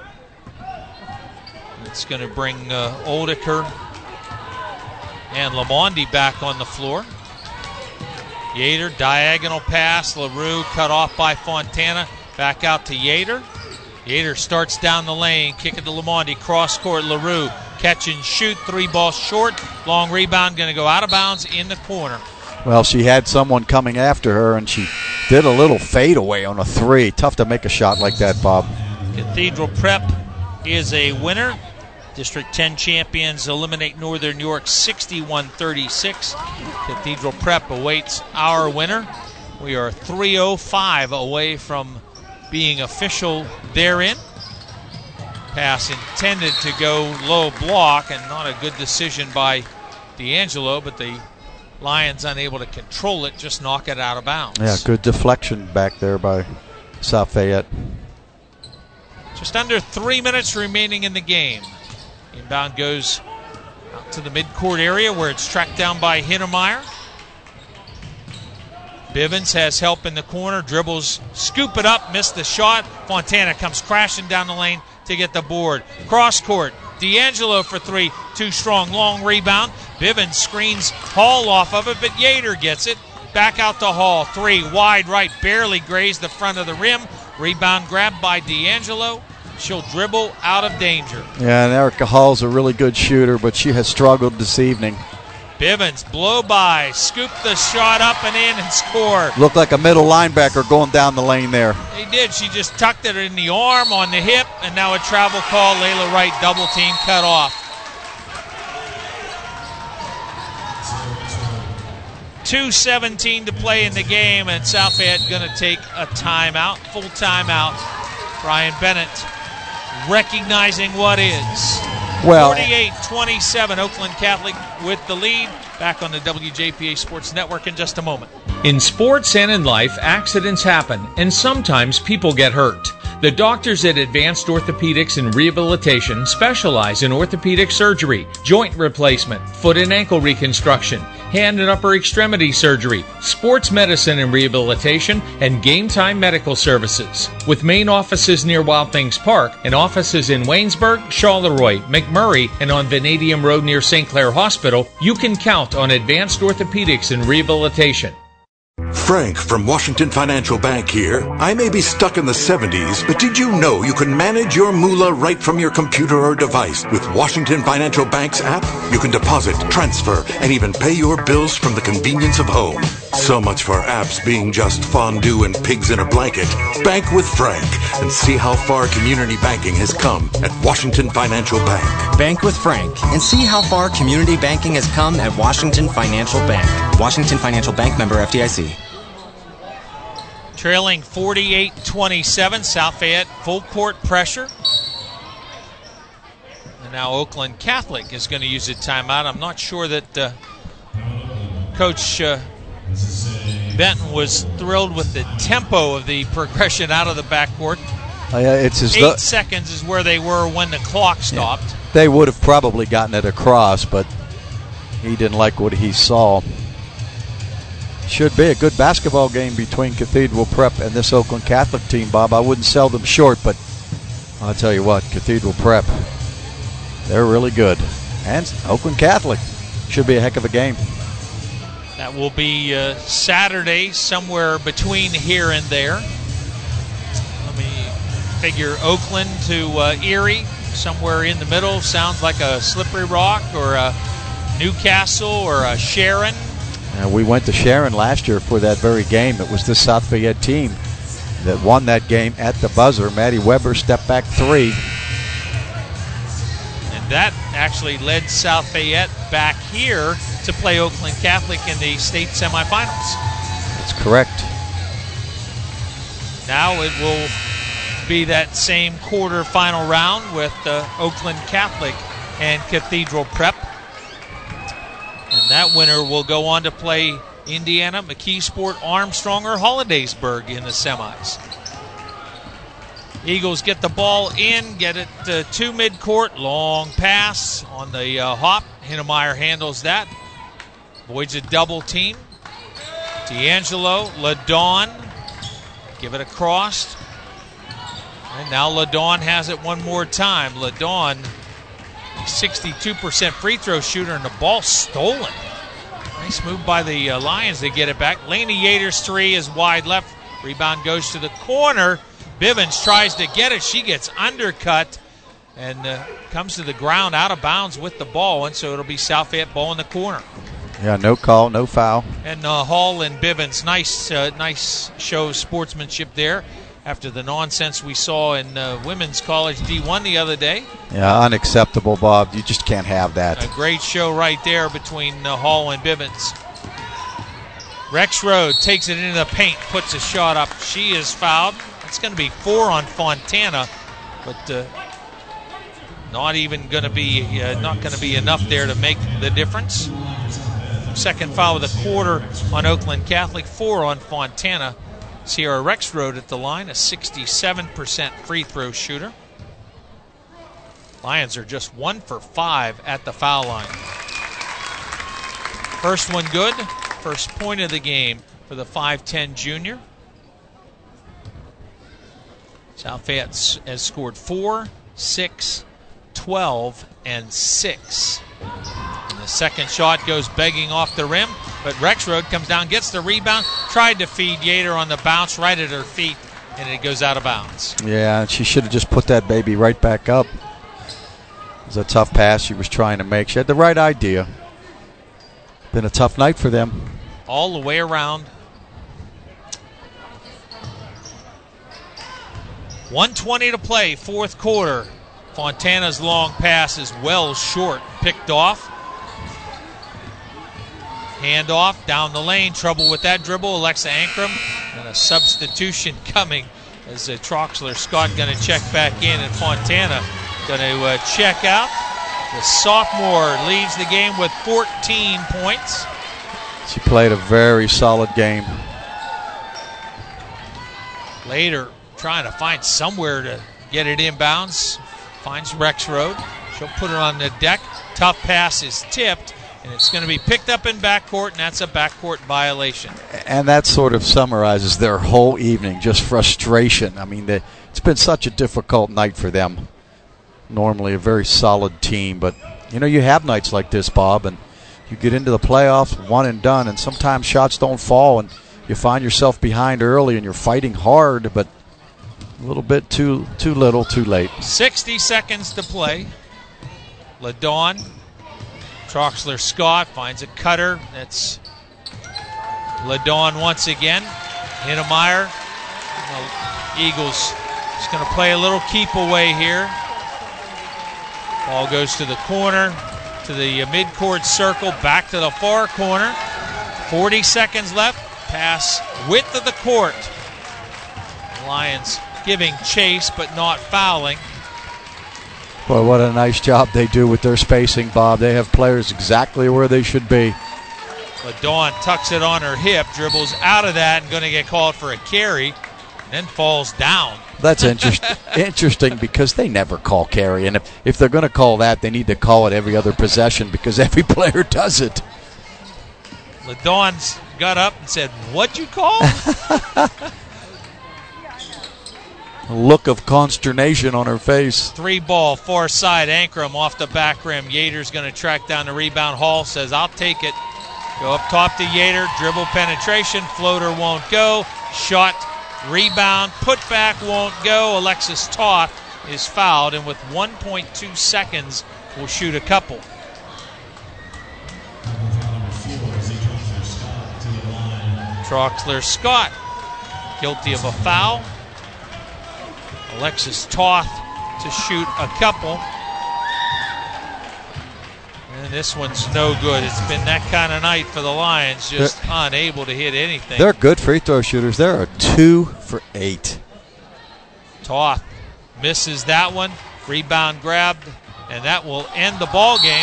It's going to bring uh, Oldeker and Lamondi back on the floor. Yater, diagonal pass. LaRue cut off by Fontana. Back out to Yater. Yater starts down the lane. Kick it to Lamondi. Cross court, LaRue. Catch and shoot. Three balls short. Long rebound. Going to go out of bounds in the corner. Well, she had someone coming after her, and she did a little fadeaway on a three. Tough to make a shot like that, Bob. Cathedral Prep is a winner. District ten champions eliminate Northern New York sixty-one thirty-six. Cathedral Prep awaits our winner. We are three oh five away from being official therein. Pass intended to go low block, and not a good decision by D'Angelo, but the Lions unable to control it, just knock it out of bounds. Yeah, good deflection back there by South Fayette. Just under three minutes remaining in the game. Inbound goes out to the midcourt area where it's tracked down by Hintermeyer. Bivens has help in the corner, dribbles, scoop it up, missed the shot. Fontana comes crashing down the lane to get the board. Cross court, D'Angelo for three, too strong, long rebound. Bivens screens Hall off of it, but Yater gets it. Back out to Hall, three, wide right, barely grazed the front of the rim. Rebound grabbed by D'Angelo. She'll dribble out of danger. Yeah, and Erica Hall's a really good shooter, but she has struggled this evening. Bivens, blow by, scoop the shot up and in and score. Looked like a middle linebacker going down the lane there. He did. She just tucked it in the arm, on the hip, and now a travel call. Layla Wright double team cut off. two seventeen to play in the game, and South Fayette going to take a timeout, full timeout. Brian Bennett recognizing what is. Well, forty-eight twenty-seven, Oakland Catholic with the lead. Back on the W J P A Sports Network in just a moment. In sports and in life, accidents happen, and sometimes people get hurt. The doctors at Advanced Orthopedics and Rehabilitation specialize in orthopedic surgery, joint replacement, foot and ankle reconstruction, hand and upper extremity surgery, sports medicine and rehabilitation, and game time medical services. With main offices near Wild Things Park and offices in Waynesburg, Charleroi, McMurray, and on Vanadium Road near Saint Clair Hospital, you can count on Advanced Orthopedics and Rehabilitation. Frank from Washington Financial Bank here. I may be stuck in the seventies, but did you know you can manage your moolah right from your computer or device? With Washington Financial Bank's app, you can deposit, transfer, and even pay your bills from the convenience of home. So much for apps being just fondue and pigs in a blanket. Bank with Frank and see how far community banking has come at Washington Financial Bank. Bank with Frank and see how far community banking has come at Washington Financial Bank. Washington Financial Bank, member F D I C. Trailing forty-eight twenty-seven, South Fayette full court pressure. And now Oakland Catholic is going to use a timeout. I'm not sure that uh, Coach uh, Benton was thrilled with the tempo of the progression out of the backcourt. Uh, yeah, it's as Eight though, seconds is where they were when the clock stopped. Yeah, they would have probably gotten it across, but he didn't like what he saw. Should be a good basketball game between Cathedral Prep and this Oakland Catholic team, Bob. I wouldn't sell them short, but I'll tell you what, Cathedral Prep, they're really good. And Oakland Catholic should be a heck of a game. That will be uh, Saturday, somewhere between here and there. Let me figure Oakland to uh, Erie, somewhere in the middle. Sounds like a Slippery Rock or a Newcastle or a Sharon. Uh, we went to Sharon last year for that very game. It was this South Fayette team that won that game at the buzzer. Maddie Weber stepped back three. And that actually led South Fayette back here to play Oakland Catholic in the state semifinals. That's correct. Now it will be that same quarterfinal round with uh, Oakland Catholic and Cathedral Prep. And that winner will go on to play Indiana, McKeesport, Armstrong, or Hollidaysburg in the semis. Eagles get the ball in, get it uh, to midcourt. Long pass on the uh, hop. Hintermeyer handles that. Avoids a double team. D'Angelo, LaDawn, give it across. And now LaDawn has it one more time. LaDawn, sixty-two percent free throw shooter, and the ball stolen. Nice move by the uh, Lions to get it back. Lainey Yater's three is wide left. Rebound goes to the corner. Bivens tries to get it. She gets undercut and uh, comes to the ground out of bounds with the ball, and so it'll be South Fayette ball in the corner. Yeah, no call, no foul. And uh, Hall and Bivens, nice, uh, nice show of sportsmanship there after the nonsense we saw in uh, women's college D one the other day. Yeah, unacceptable, Bob. You just can't have that. A great show right there between uh, Hall and Bivens. Rexrode takes it into the paint, puts a shot up. She is fouled. It's going to be four on Fontana, but uh, not even going to be uh, not going to be enough there to make the difference. Second foul of the quarter on Oakland Catholic, four on Fontana. Sierra Rexrode at the line, a sixty-seven percent free throw shooter. Lions are just one for five at the foul line. First one good, first point of the game for the five ten junior. South Fayette has scored four, six, twelve, and six. And the second shot goes begging off the rim, but Rexrode comes down, gets the rebound, tried to feed Yater on the bounce right at her feet, and it goes out of bounds. Yeah, she should have just put that baby right back up. It was a tough pass she was trying to make. She had the right idea. Been a tough night for them. All the way around. one twenty to play, fourth quarter. Fontana's long pass is well short, picked off. Handoff down the lane, trouble with that dribble. Alexa Ankrum, and a substitution coming as uh, Troxler Scott going to check back in, and Fontana going to uh, check out. The sophomore leads the game with fourteen points. She played a very solid game. Later, trying to find somewhere to get it inbounds. Finds Rexrode. She'll put it on the deck. Tough pass is tipped, and it's going to be picked up in backcourt, and that's a backcourt violation. And that sort of summarizes their whole evening, just frustration. I mean, they, it's been such a difficult night for them. Normally a very solid team, but, you know, you have nights like this, Bob, and you get into the playoffs, one and done, and sometimes shots don't fall, and you find yourself behind early, and you're fighting hard, but a little bit too too little, too late. sixty seconds to play. LaDawn, Troxler Scott finds a cutter. That's LaDawn once again. Hinnemeyer. The Eagles just going to play a little keep away here. Ball goes to the corner, to the midcourt circle, back to the far corner. forty seconds left. Pass width of the court. Lions giving chase but not fouling. Boy, what a nice job they do with their spacing, Bob. They have players exactly where they should be. LaDawn tucks it on her hip, dribbles out of that and going to get called for a carry, and then falls down. That's interest, interesting because they never call carry. And if, if they're going to call that, they need to call it every other possession because every player does it. LaDawn's got up and said, "What'd you call?" A look of consternation on her face. Three ball, far side, Ankrum off the back rim. Yater's going to track down the rebound. Hall says, "I'll take it." Go up top to Yater, dribble penetration, floater won't go. Shot, rebound, put back won't go. Alexis Toth is fouled, and with one point two seconds, will shoot a couple. Troxler Scott, guilty of a foul. Alexis Toth to shoot a couple. And this one's no good. It's been that kind of night for the Lions, just they're, unable to hit anything. They're good free throw shooters. There are two for eight. Toth misses that one. Rebound grabbed, and that will end the ball game.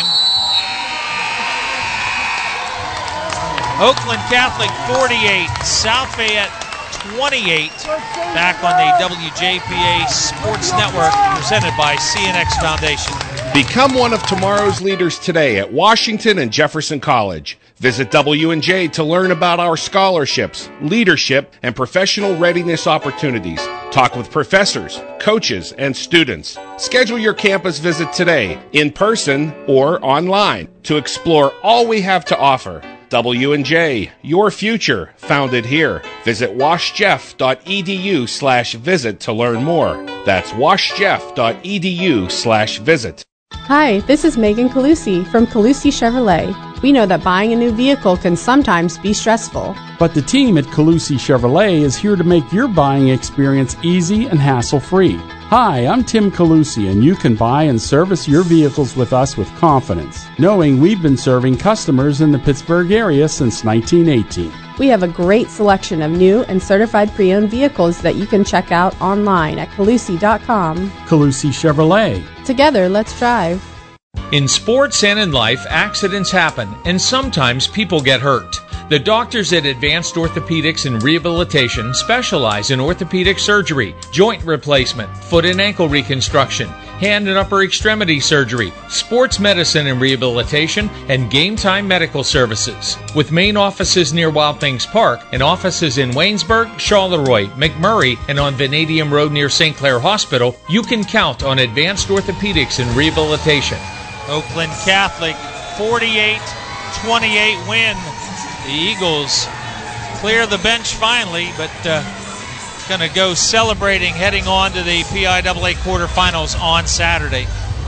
Oakland Catholic forty-eight, South Fayette twenty-eight. Back on the W J P A Sports Network, presented by C N X Foundation. Become one of tomorrow's leaders today at Washington and Jefferson College. Visit W and J to learn about our scholarships, leadership, and professional readiness opportunities. Talk with professors, coaches, and students. Schedule your campus visit today, in person or online, to explore all we have to offer. W and J, your future, founded here. Visit washjeff.edu slash visit to learn more. That's washjeff.edu slash visit. Hi, this is Megan Calusi from Calusi Chevrolet. We know that buying a new vehicle can sometimes be stressful. But the team at Calusi Chevrolet is here to make your buying experience easy and hassle-free. Hi, I'm Tim Calusi, and you can buy and service your vehicles with us with confidence, knowing we've been serving customers in the Pittsburgh area since nineteen eighteen. We have a great selection of new and certified pre-owned vehicles that you can check out online at calusi dot com. Calusi Chevrolet. Together, let's drive. In sports and in life, accidents happen, and sometimes people get hurt. The doctors at Advanced Orthopedics and Rehabilitation specialize in orthopedic surgery, joint replacement, foot and ankle reconstruction, hand and upper extremity surgery, sports medicine and rehabilitation, and game time medical services. With main offices near Wild Things Park and offices in Waynesburg, Charleroi, McMurray, and on Vanadium Road near Saint Clair Hospital, you can count on Advanced Orthopedics and Rehabilitation. Oakland Catholic, forty-eight twenty-eight win. The Eagles clear the bench finally, but uh, going to go celebrating heading on to the P I A A quarterfinals on Saturday.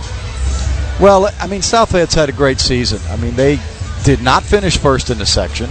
Well, I mean, South Fayette's had a great season. I mean, they did not finish first in the section,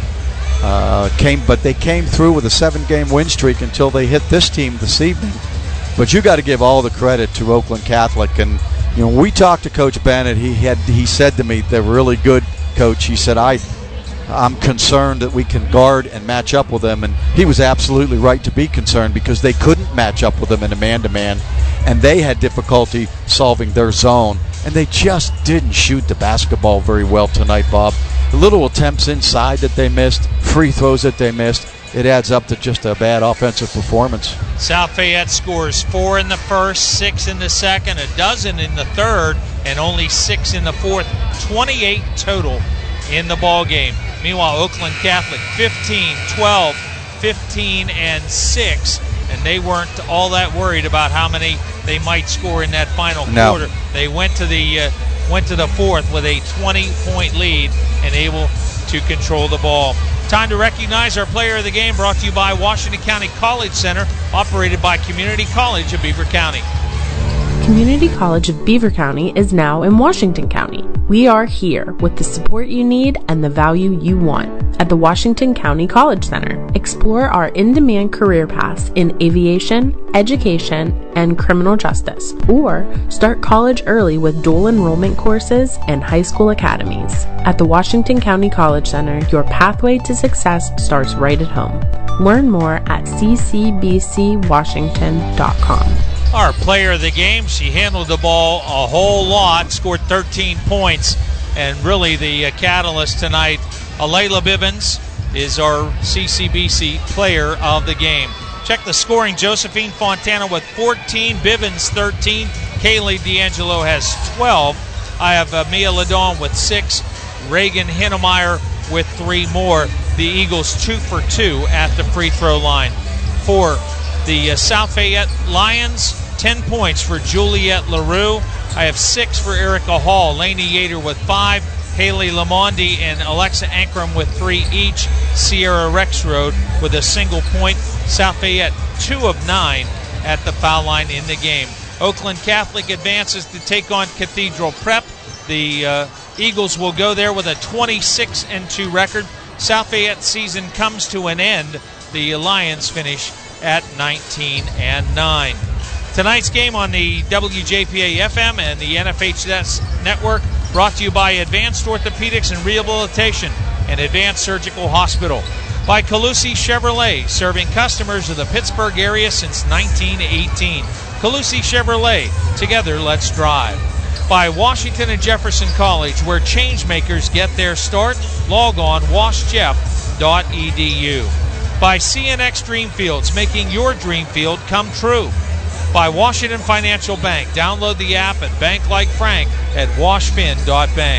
uh, came, but they came through with a seven-game win streak until they hit this team this evening. But you got to give all the credit to Oakland Catholic. And you know, when we talked to Coach Bennett, he had he said to me, "They're really good, Coach." He said, "I." I'm concerned that we can guard and match up with them," and he was absolutely right to be concerned because they couldn't match up with them in a man-to-man, and they had difficulty solving their zone, and they just didn't shoot the basketball very well tonight, Bob. The little attempts inside that they missed, free throws that they missed, it adds up to just a bad offensive performance. South Fayette scores four in the first, six in the second, a dozen in the third, and only six in the fourth. twenty-eight total in the ball game. Meanwhile, Oakland Catholic fifteen, twelve, fifteen, and six, and they weren't all that worried about how many they might score in that final no. quarter. They went to the uh, went to the fourth with a twenty-point lead and able to control the ball. Time to recognize our player of the game, brought to you by Washington County College Center, operated by Community College of Beaver County. Community College of Beaver County is now in Washington County. We are here with the support you need and the value you want. At the Washington County College Center, explore our in-demand career paths in aviation, education, and criminal justice, or start college early with dual enrollment courses and high school academies. At the Washington County College Center, your pathway to success starts right at home. Learn more at c c b c washington dot com. Our player of the game, she handled the ball a whole lot, scored thirteen points, and really the uh, catalyst tonight, Alayla Bivens, is our C C B C player of the game. Check the scoring. Josephine Fontana with fourteen, Bivens thirteen, Kaylee D'Angelo has twelve. I have uh, Mia Ladon with six, Reagan Hinnemeyer with three more. The Eagles two for two at the free throw line. For the uh, South Fayette Lions, ten points for Juliette LaRue. I have six for Erica Hall. Lainey Yater with five. Haley Lamondi and Alexa Ankrum with three each. Sierra Rexroad with a single point. South Fayette two of nine at the foul line in the game. Oakland Catholic advances to take on Cathedral Prep. The uh, Eagles will go there with a twenty-six and two record. South Fayette season comes to an end. The Lions finish at nineteen and nine. Tonight's game on the W J P A F M and the N F H S network, brought to you by Advanced Orthopedics and Rehabilitation and Advanced Surgical Hospital. By Calusi Chevrolet, serving customers of the Pittsburgh area since nineteen eighteen. Calusi Chevrolet, together let's drive. By Washington and Jefferson College, where changemakers get their start. Log on wash jeff dot e d u. By C N X Dreamfields, making your dream field come true. By Washington Financial Bank, download the app and bank like Frank at wash fin dot bank.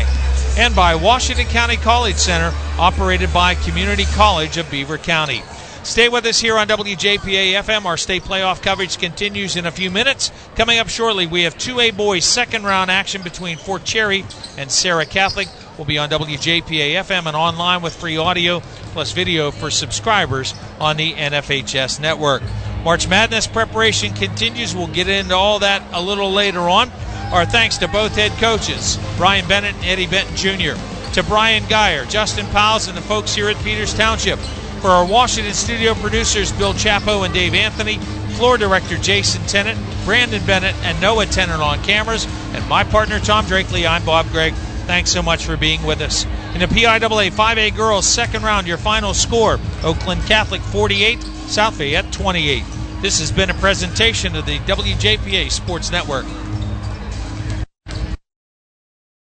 and by Washington County College Center, operated by Community College of Beaver County. Stay with us here on W J P A F M. Our state playoff coverage continues in a few minutes. Coming up shortly, we have two A boys second round action between Fort Cherry and Sarah Catholic. We'll be on W J P A F M and online with free audio plus video for subscribers on the N F H S network. March Madness preparation continues. We'll get into all that a little later on. Our thanks to both head coaches, Brian Bennett and Eddie Benton Junior, to Brian Geyer, Justin Powles, and the folks here at Peters Township. For our Washington studio producers, Bill Chapo and Dave Anthony, floor director Jason Tennant, Brandon Bennett, and Noah Tennant on cameras, and my partner Tom Drakely, I'm Bob Gregg. Thanks so much for being with us. In the P I A A five A girls second round, your final score, Oakland Catholic forty-eight, South Fayette twenty-eight. This has been a presentation of the W J P A Sports Network.